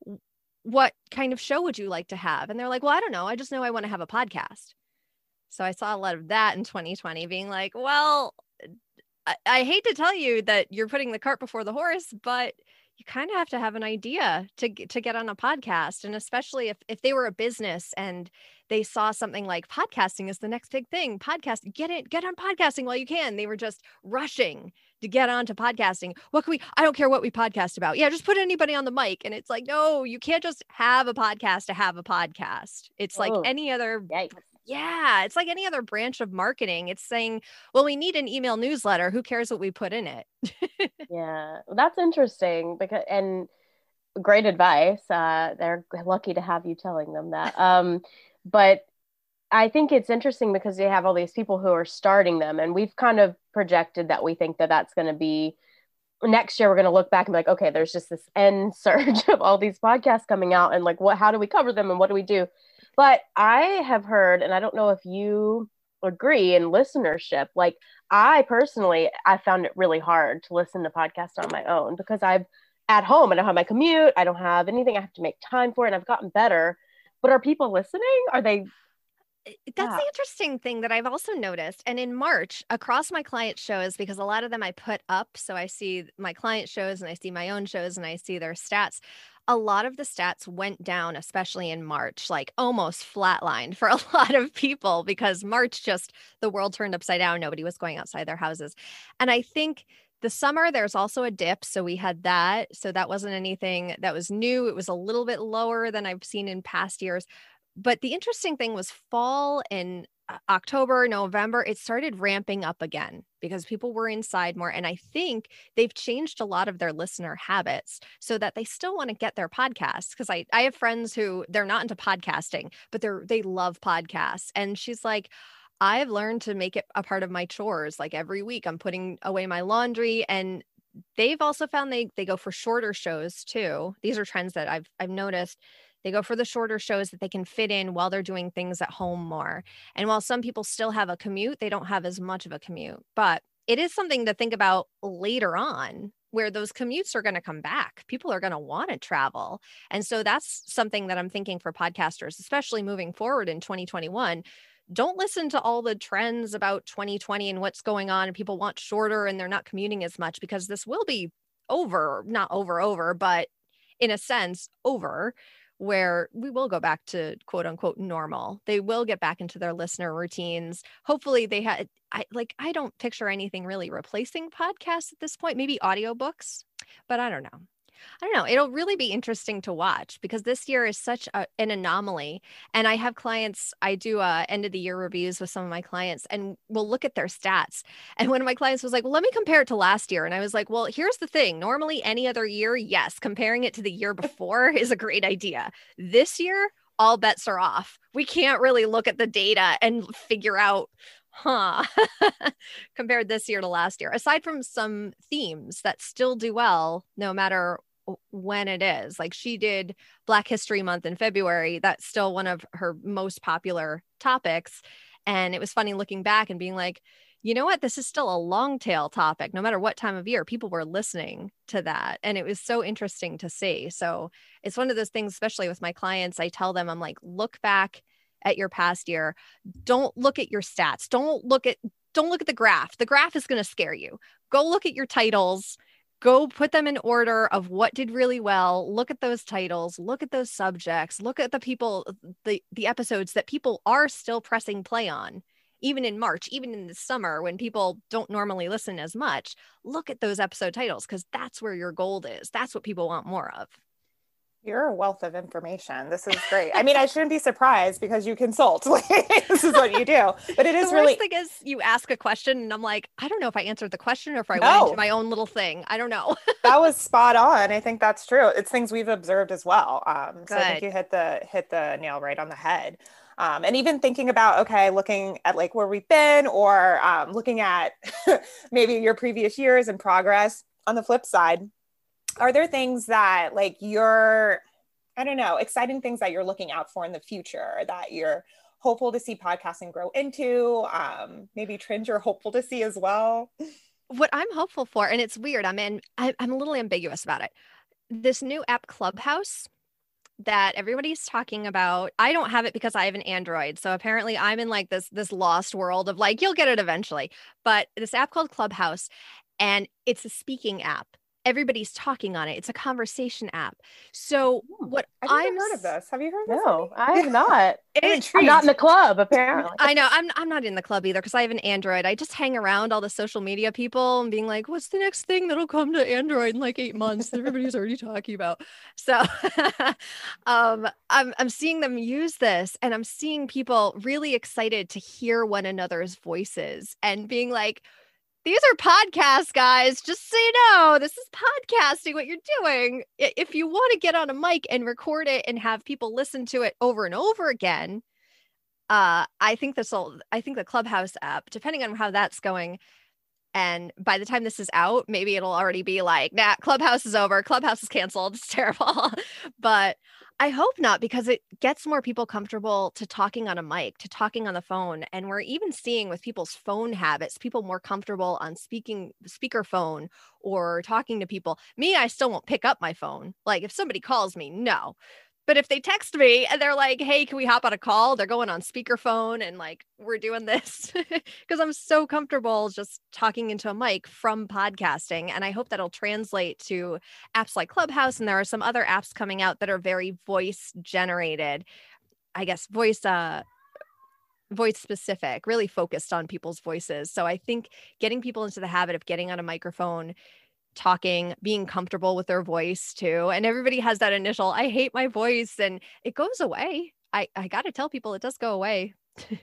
what kind of show would you like to have? And they're like, well, I don't know. I just know I want to have a podcast. So I saw a lot of that in twenty twenty being like, well, I, I hate to tell you that you're putting the cart before the horse, but you kind of have to have an idea to to get on a podcast. And especially if, if they were a business and they saw something like podcasting is the next big thing, podcast, get it, get on podcasting while you can. They were just rushing to get onto podcasting. What can we, I don't care what we podcast about. Yeah, just put anybody on the mic. And it's like, no, you can't just have a podcast to have a podcast. It's like
Oh,
any other
yikes.
Yeah, it's like any other branch of marketing. It's saying, well, we need an email newsletter. Who cares what we put in it?
Yeah, well, that's interesting because and great advice. Uh, they're lucky to have you telling them that. Um, but I think it's interesting because you have all these people who are starting them, and we've kind of projected that we think that that's going to be next year. We're going to look back and be like, okay, there's just this end surge of all these podcasts coming out, and like, what? How do we cover them, and what do we do? But I have heard, and I don't know if you agree in listenership, like I personally, I found it really hard to listen to podcasts on my own because I've at home, I don't have my commute, I don't have anything I have to make time for, and I've gotten better. But are people listening? Are they?
That's
Yeah.
the interesting thing that I've also noticed. And in March, across my client shows, because a lot of them I put up, so I see my client shows and I see my own shows and I see their stats. A lot of the stats went down, especially in March, like almost flatlined for a lot of people because March just, the world turned upside down. Nobody was going outside their houses. And I think the summer, there's also a dip. So we had that. So that wasn't anything that was new. It was a little bit lower than I've seen in past years. But the interesting thing was fall and October, November, it started ramping up again because people were inside more. And I think they've changed a lot of their listener habits so that they still want to get their podcasts. Because I, I have friends who they're not into podcasting, but they're they love podcasts. And she's like, I've learned to make it a part of my chores. Like every week I'm putting away my laundry, and they've also found they they go for shorter shows too. These are trends that I've I've noticed. They go for the shorter shows that they can fit in while they're doing things at home more. And while some people still have a commute, they don't have as much of a commute. But it is something to think about later on, where those commutes are going to come back. People are going to want to travel. And so that's something that I'm thinking for podcasters, especially moving forward in twenty twenty-one. Don't listen to all the trends about twenty twenty and what's going on, and people want shorter and they're not commuting as much, because this will be over, not over, over, but in a sense over, where we will go back to quote unquote normal. They will get back into their listener routines. Hopefully they had, I like, I don't picture anything really replacing podcasts at this point, maybe audiobooks, but I don't know. I don't know. It'll really be interesting to watch, because this year is such a, an anomaly. And I have clients, I do uh, end of the year reviews with some of my clients, and we'll look at their stats. And one of my clients was like, well, let me compare it to last year. And I was like, well, here's the thing. Normally any other year, yes, comparing it to the year before is a great idea. This year, all bets are off. We can't really look at the data and figure out, huh, compared this year to last year, aside from some themes that still do well, no matter when it is. Like she did Black History Month in February. That's still one of her most popular topics. And it was funny looking back and being like, you know what? This is still a long tail topic. No matter what time of year, people were listening to that. And it was so interesting to see. So it's one of those things, especially with my clients, I tell them, I'm like, look back at your past year. Don't look at your stats. Don't look at, don't look at the graph. The graph is going to scare you. Go look at your titles. Go put them in order of what did really well. Look at those titles, look at those subjects, look at the people, the, the episodes that people are still pressing play on, even in March, even in the summer when people don't normally listen as much. Look at those episode titles, because that's where your gold is. That's what people want more of.
You're a wealth of information. This is great. I mean, I shouldn't be surprised because you consult. This is what you do. But it is
the
really.
The worst thing is you ask a question and I'm like, I don't know if I answered the question or if I
no.
went into my own little thing. I don't know.
That was spot on. I think that's true. It's things we've observed as well. Um, so I think you hit the hit the nail right on the head. Um, and even thinking about, okay, looking at like where we've been, or um, looking at maybe your previous years and progress. On the flip side, are there things that like you're, I don't know, exciting things that you're looking out for in the future that you're hopeful to see podcasting grow into? Um, maybe trends you're hopeful to see as well?
What I'm hopeful for, and it's weird, I'm in, I, I'm a little ambiguous about it. This new app Clubhouse that everybody's talking about, I don't have it because I have an Android. So apparently I'm in like this, this lost world of like, you'll get it eventually. But this app called Clubhouse, and it's a speaking app. Everybody's talking on it. It's a conversation app. So what
I've
I'm
never heard of this. Have you heard of this?
No, I have not.
It,
I'm not in the club, apparently.
I know. I'm I'm not in the club either because I have an Android. I just hang around all the social media people and being like, what's the next thing that'll come to Android in like eight months that everybody's already talking about? So um, I'm I'm seeing them use this, and I'm seeing people really excited to hear one another's voices and being like, these are podcasts, guys. Just so you know, this is podcasting, what you're doing. If you want to get on a mic and record it and have people listen to it over and over again, uh, I think this will, I think the Clubhouse app, depending on how that's going, and by the time this is out, maybe it'll already be like, nah, Clubhouse is over. Clubhouse is canceled. It's terrible. But I hope not, because it gets more people comfortable to talking on a mic, to talking on the phone. And we're even seeing with people's phone habits, people more comfortable on speaking speakerphone or talking to people. Me, I still won't pick up my phone. Like if somebody calls me, no. But if they text me and they're like, hey, can we hop on a call? They're going on speakerphone and like, we're doing this because I'm so comfortable just talking into a mic from podcasting. And I hope that'll translate to apps like Clubhouse. And there are some other apps coming out that are very voice generated, I guess, voice, uh, voice specific, really focused on people's voices. So I think getting people into the habit of getting on a microphone, talking, being comfortable with their voice too. And everybody has that initial, I hate my voice, and it goes away. I, I got to tell people it does go away.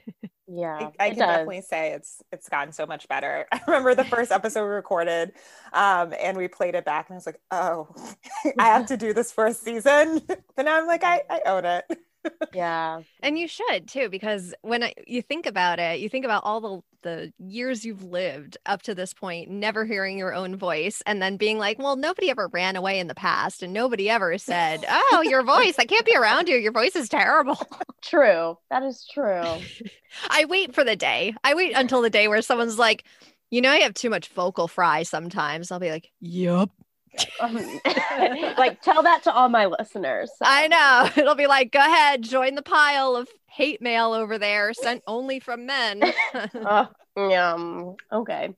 Yeah,
I, I
it
can
does.
definitely say it's it's gotten so much better. I remember the first episode we recorded, um, and we played it back, and I was like, "Oh, I have to do this for a season." But now I'm like, I, I own it.
Yeah.
And you should too, because when I, you think about it, you think about all the the years you've lived up to this point, never hearing your own voice, and then being like, well, nobody ever ran away in the past, and nobody ever said, "Oh, your voice, I can't be around you. Your voice is terrible."
True. That is true.
I wait for the day. I wait until the day where someone's like, you know, I have too much vocal fry sometimes. I'll be like, yup.
Um, like, tell that to all my listeners. So.
I know. It'll be like, go ahead, join the pile of hate mail over there sent only from men.
uh, um, okay.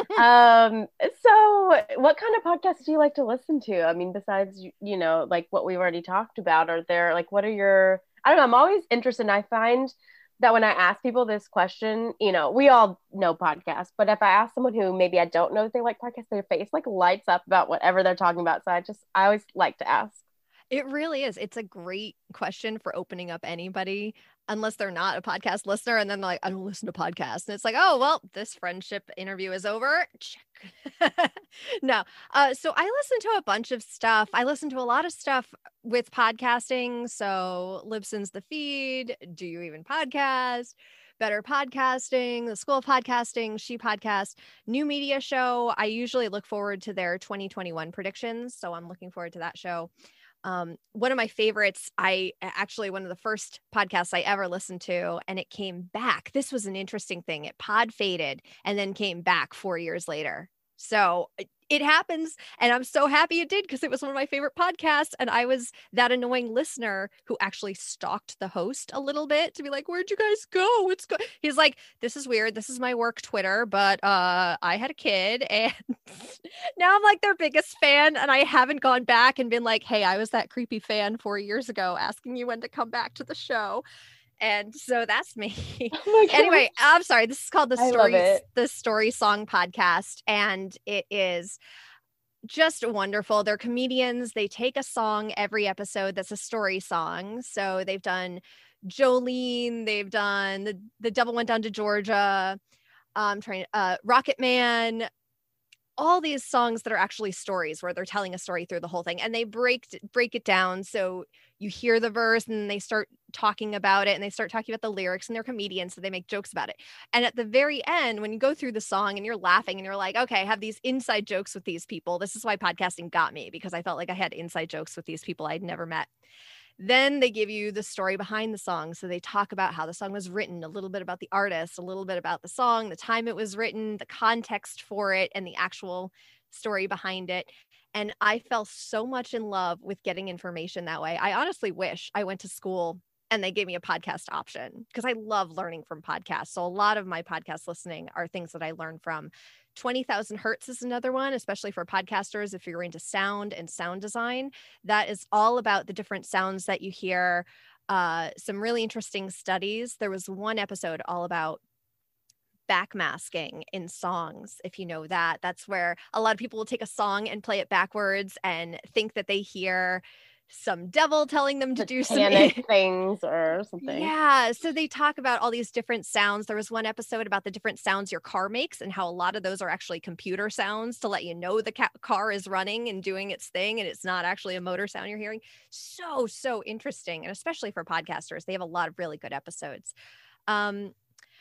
um, so what kind of podcasts do you like to listen to? I mean, besides, you know, like what we've already talked about, are there like, what are your, I don't know, I'm always interested. And I find that when I ask people this question, you know, we all know podcasts, but if I ask someone who maybe I don't know if they like podcasts, their face like lights up about whatever they're talking about. So I just, I always like to ask.
It really is. It's a great question for opening up anybody, unless they're not a podcast listener. And then they're like, I don't listen to podcasts. And it's like, oh, well, this friendship interview is over. Check. No. Uh, so I listen to a bunch of stuff. I listen to a lot of stuff with podcasting. So Libsyn's The Feed, Do You Even Podcast? Better Podcasting, the School of Podcasting, She Podcast, New Media Show. I usually look forward to their twenty twenty-one predictions. So I'm looking forward to that show. Um, one of my favorites, I actually, one of the first podcasts I ever listened to, and it came back. This was an interesting thing. It pod faded and then came back four years later. So it happens. And I'm so happy it did, because it was one of my favorite podcasts. And I was that annoying listener who actually stalked the host a little bit to be like, where'd you guys go? What's go? He's like, this is weird. This is my work Twitter, but uh, I had a kid and now I'm like their biggest fan. And I haven't gone back and been like, hey, I was that creepy fan four years ago asking you when to come back to the show. And so that's me. Oh anyway, I'm sorry. This is called the Story, the Story Song Podcast. And it is just wonderful. They're comedians. They take a song every episode that's a story song. So they've done Jolene. They've done The, the Devil Went Down to Georgia. I'm trying uh, Rocket Man. All these songs that are actually stories where they're telling a story through the whole thing, and they break break it down. So you hear the verse and they start talking about it, and they start talking about the lyrics, and they're comedians, so they make jokes about it. And at the very end, when you go through the song and you're laughing and you're like, okay, I have these inside jokes with these people. This is why podcasting got me, because I felt like I had inside jokes with these people I'd never met. Then they give you the story behind the song. So they talk about how the song was written, a little bit about the artist, a little bit about the song, the time it was written, the context for it, and the actual story behind it. And I fell so much in love with getting information that way. I honestly wish I went to school and they gave me a podcast option, because I love learning from podcasts. So a lot of my podcast listening are things that I learned from. twenty thousand Hertz is another one, especially for podcasters. If you're into sound and sound design, that is all about the different sounds that you hear. Uh, some really interesting studies. There was one episode all about backmasking in songs. If you know that, that's where a lot of people will take a song and play it backwards and think that they hear some devil telling them to do
satanic things or something.
Yeah. So they talk about all these different sounds. There was one episode about the different sounds your car makes and how a lot of those are actually computer sounds to let you know the ca- car is running and doing its thing, and it's not actually a motor sound you're hearing. So, so interesting. And especially for podcasters, they have a lot of really good episodes. Um,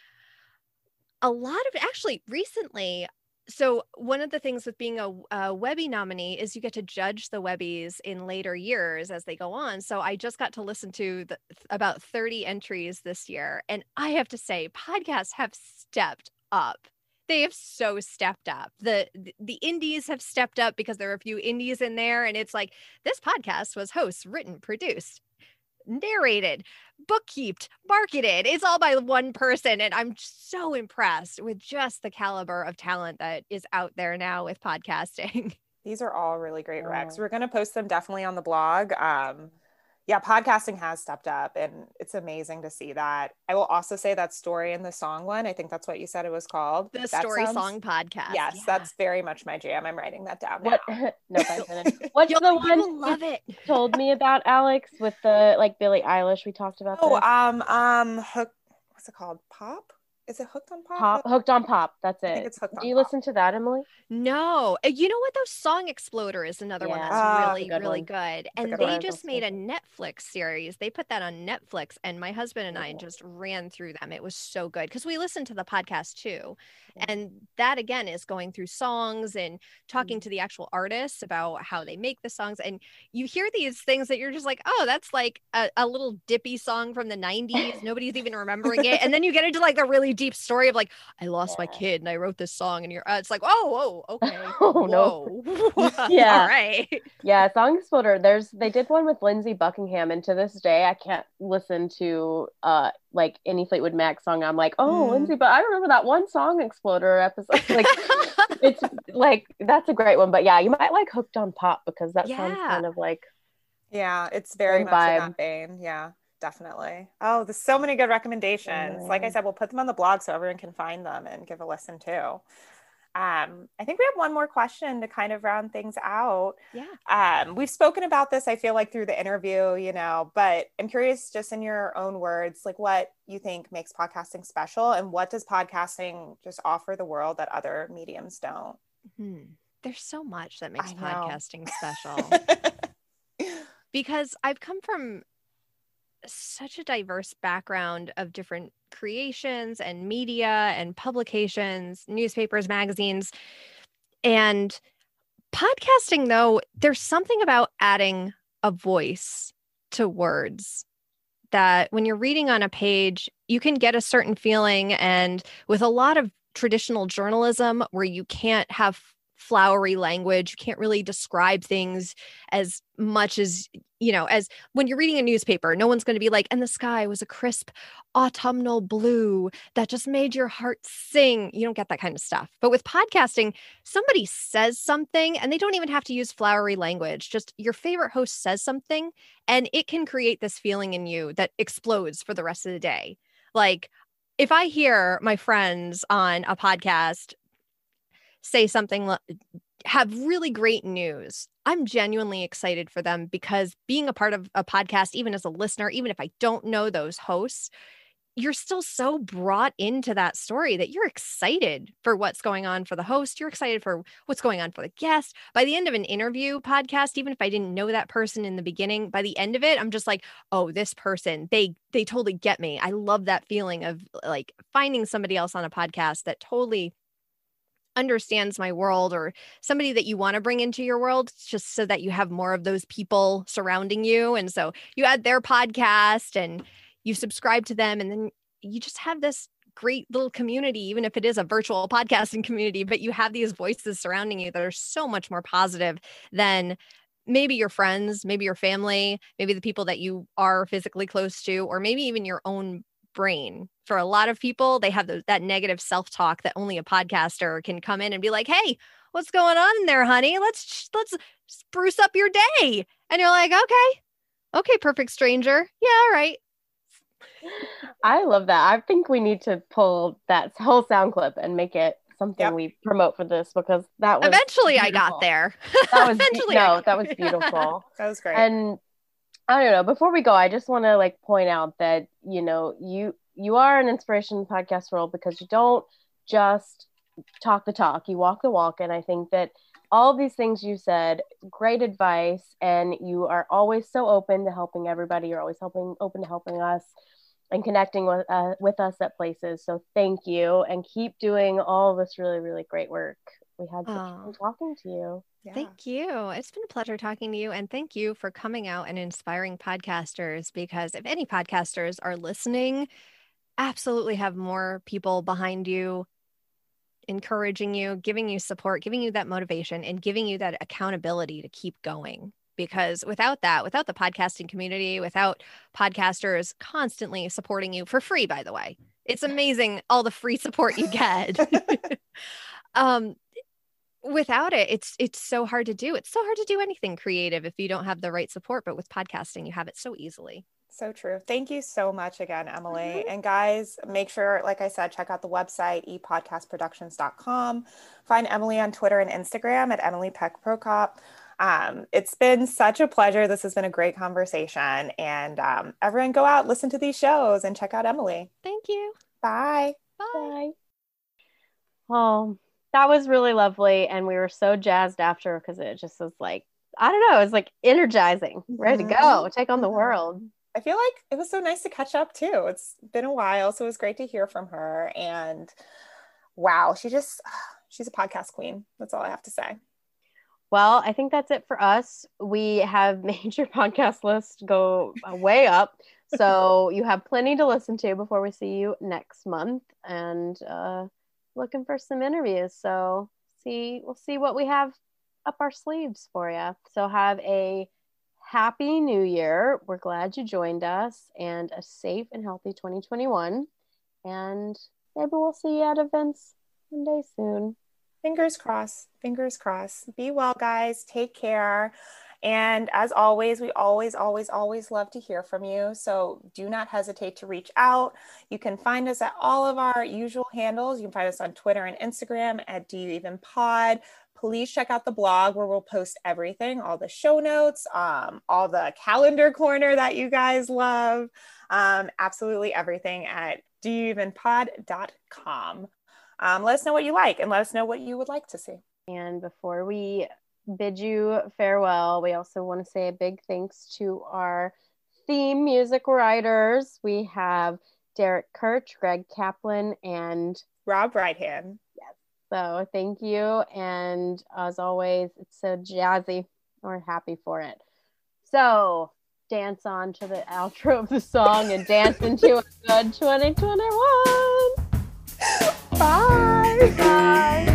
a lot of actually recently, so one of the things with being a, a Webby nominee is you get to judge the Webbies in later years as they go on. So I just got to listen to the, about thirty entries this year. And I have to say, podcasts have stepped up. They have so stepped up. The, the indies have stepped up because there are a few indies in there. And it's like, this podcast was hosts, written, produced, narrated, bookkeeped, marketed. It's all by one person. And I'm so impressed with just the caliber of talent that is out there now with podcasting.
These are all really great recs. We're going to post them definitely on the blog. Um, yeah, podcasting has stepped up, and it's amazing to see that. I will also say that Story in the Song one, I think that's what you said it was called.
The
that
Story
sounds,
Song Podcast.
Yes, yeah. That's very much my jam. I'm writing that down now.
What, no pun intended. What's
You'll,
the one
you love it.
you told me about, Alex, with the like Billie Eilish? We talked about
Oh,
this.
um, um, hook, what's it called? Pop? Is it Hooked on Pop?
Pop, Hooked on Pop. That's
I
it.
think it's Hooked on
Do you
Pop.
listen to that, Emily?
No. Uh, You know what though? Song Exploder is another one
Yeah.
that's
Ah,
really,
good
really
one.
good.
a
And
good
they
one.
just made a Netflix series. They put that on Netflix, and my husband and I just ran through them. It was so good because we listened to the podcast too. And that again is going through songs and talking to the actual artists about how they make the songs. And you hear these things that you're just like, oh, that's like a, a little dippy song from the nineties. Nobody's even remembering it. And then you get into like the really deep story of like, I lost my
Yeah.
kid and I wrote this song, and you're uh, it's like, oh, whoa, okay.
Oh, no.
Whoa.
Yeah.
All right.
Yeah, Song Exploder. There's they did one with Lindsey Buckingham, and to this day, I can't listen to uh like any Fleetwood Mac song. I'm like, oh,
Mm.
Lindsey, but I remember that one Song Exploder episode. Like, it's like that's a great one. But yeah, you might like Hooked on Pop because that sounds
Yeah.
kind of like
Yeah, it's very
Same
much in
vibe.
that vein. Yeah, definitely. Oh, there's so many good recommendations. Like I
Yeah.
said, we'll put them on the blog so everyone can find them and give a listen too. Um, I think we have one more question to kind of round things out.
Yeah.
Um, we've spoken about this, I feel like, through the interview, you know, but I'm curious, just in your own words, like what you think makes podcasting special, and what does podcasting just offer the world that other mediums don't?
Hmm. There's so much that makes
I know.
podcasting special because I've come from such a diverse background of different creations and media and publications, newspapers, magazines. And podcasting, though, there's something about adding a voice to words that when you're reading on a page, you can get a certain feeling. And with a lot of traditional journalism where you can't have flowery language, you can't really describe things as much as, you know, as when you're reading a newspaper, no one's going to be like, and the sky was a crisp autumnal blue that just made your heart sing. You don't get that kind of stuff. But with podcasting, somebody says something and they don't even have to use flowery language. Just your favorite host says something and it can create this feeling in you that explodes for the rest of the day. Like if I hear my friends on a podcast say something, have really great news, I'm genuinely excited for them because being a part of a podcast, even as a listener, even if I don't know those hosts, you're still so brought into that story that you're excited for what's going on for the host. You're excited for what's going on for the guest. By the end of an interview podcast, even if I didn't know that person in the beginning, by the end of it, I'm just like, oh, this person, they they totally get me. I love that feeling of like finding somebody else on a podcast that totally understands my world, or somebody that you want to bring into your world, just so that you have more of those people surrounding you. And so you add their podcast and you subscribe to them, and then you just have this great little community, even if it is a virtual podcasting community, but you have these voices surrounding you that are so much more positive than maybe your friends, maybe your family, maybe the people that you are physically close to, or maybe even your own brain. For a lot of people, they have those, that negative self-talk that only a podcaster can come in and be like, hey, what's going on in there, honey? Let's let's spruce up your day. And you're like, okay, okay, perfect stranger. Yeah, all right.
I love that. I think we need to pull that whole sound clip and make it something
Yep.
we promote for this, because that was
Eventually I
beautiful.
got there.
That was
Eventually I
no,
got
that was
there.
beautiful.
That was great.
And I don't know, before we go, I just want to like point out that, you know, you you are an inspiration in the podcast world because you don't just talk the talk, you walk the walk. And I think that all of these things you said, great advice, and you are always so open to helping everybody. You're always helping open to helping us and connecting with uh, with us at places. So thank you, and keep doing all this really, really great work. We had such
Aw.
fun talking to you.
Yeah.
Thank you. It's been a pleasure talking to you. And thank you for coming out and inspiring podcasters, because if any podcasters are listening, absolutely have more people behind you, encouraging you, giving you support, giving you that motivation, and giving you that accountability to keep going. Because without that, without the podcasting community, without podcasters constantly supporting you for free, by the way, it's amazing all the free support you get. um, without it, it's it's so hard to do. It's so hard to do anything creative if you don't have the right support. But with podcasting, you have it so easily.
So true. Thank you so much again, Emily. And guys, make sure, like I said, check out the website, e podcast productions dot com. Find Emily on Twitter and Instagram at Emily Peck Prokop. Um, it's been such a pleasure. This has been a great conversation. And um, everyone go out, listen to these shows, and check out Emily.
Thank you.
Bye.
Bye.
Bye. Oh, that was really lovely. And we were so jazzed after because it just was like, I don't know, it was like energizing, ready to go, take on the world.
I feel like it was so nice to catch up too. It's been a while, so it was great to hear from her. And wow, she just, she's a podcast queen. That's all I have to say.
Well, I think that's it for us. We have made your podcast list go way up. So you have plenty to listen to before we see you next month. And uh, looking for some interviews. So see, we'll see what we have up our sleeves for you. So have a happy new year. We're glad you joined us, and a safe and healthy twenty twenty-one. And maybe we'll see you at events one day soon.
Fingers crossed. Fingers crossed. Be well, guys. Take care. And as always, we always, always, always love to hear from you. So do not hesitate to reach out. You can find us at all of our usual handles. You can find us on Twitter and Instagram at Do You Even Pod. Please check out the blog where we'll post everything, all the show notes, um, all the calendar corner that you guys love, um, absolutely everything at do you even pod dot com. Um, let us know what you like and let us know what you would like to see.
And before we bid you farewell, we also want to say a big thanks to our theme music writers. We have Derek Kirch, Greg Kaplan, and
Rob Righthand.
Yes. So thank you. And as always, it's so jazzy. We're happy for it. So dance on to the outro of the song and dance into a good twenty twenty-one.
Bye.
Bye.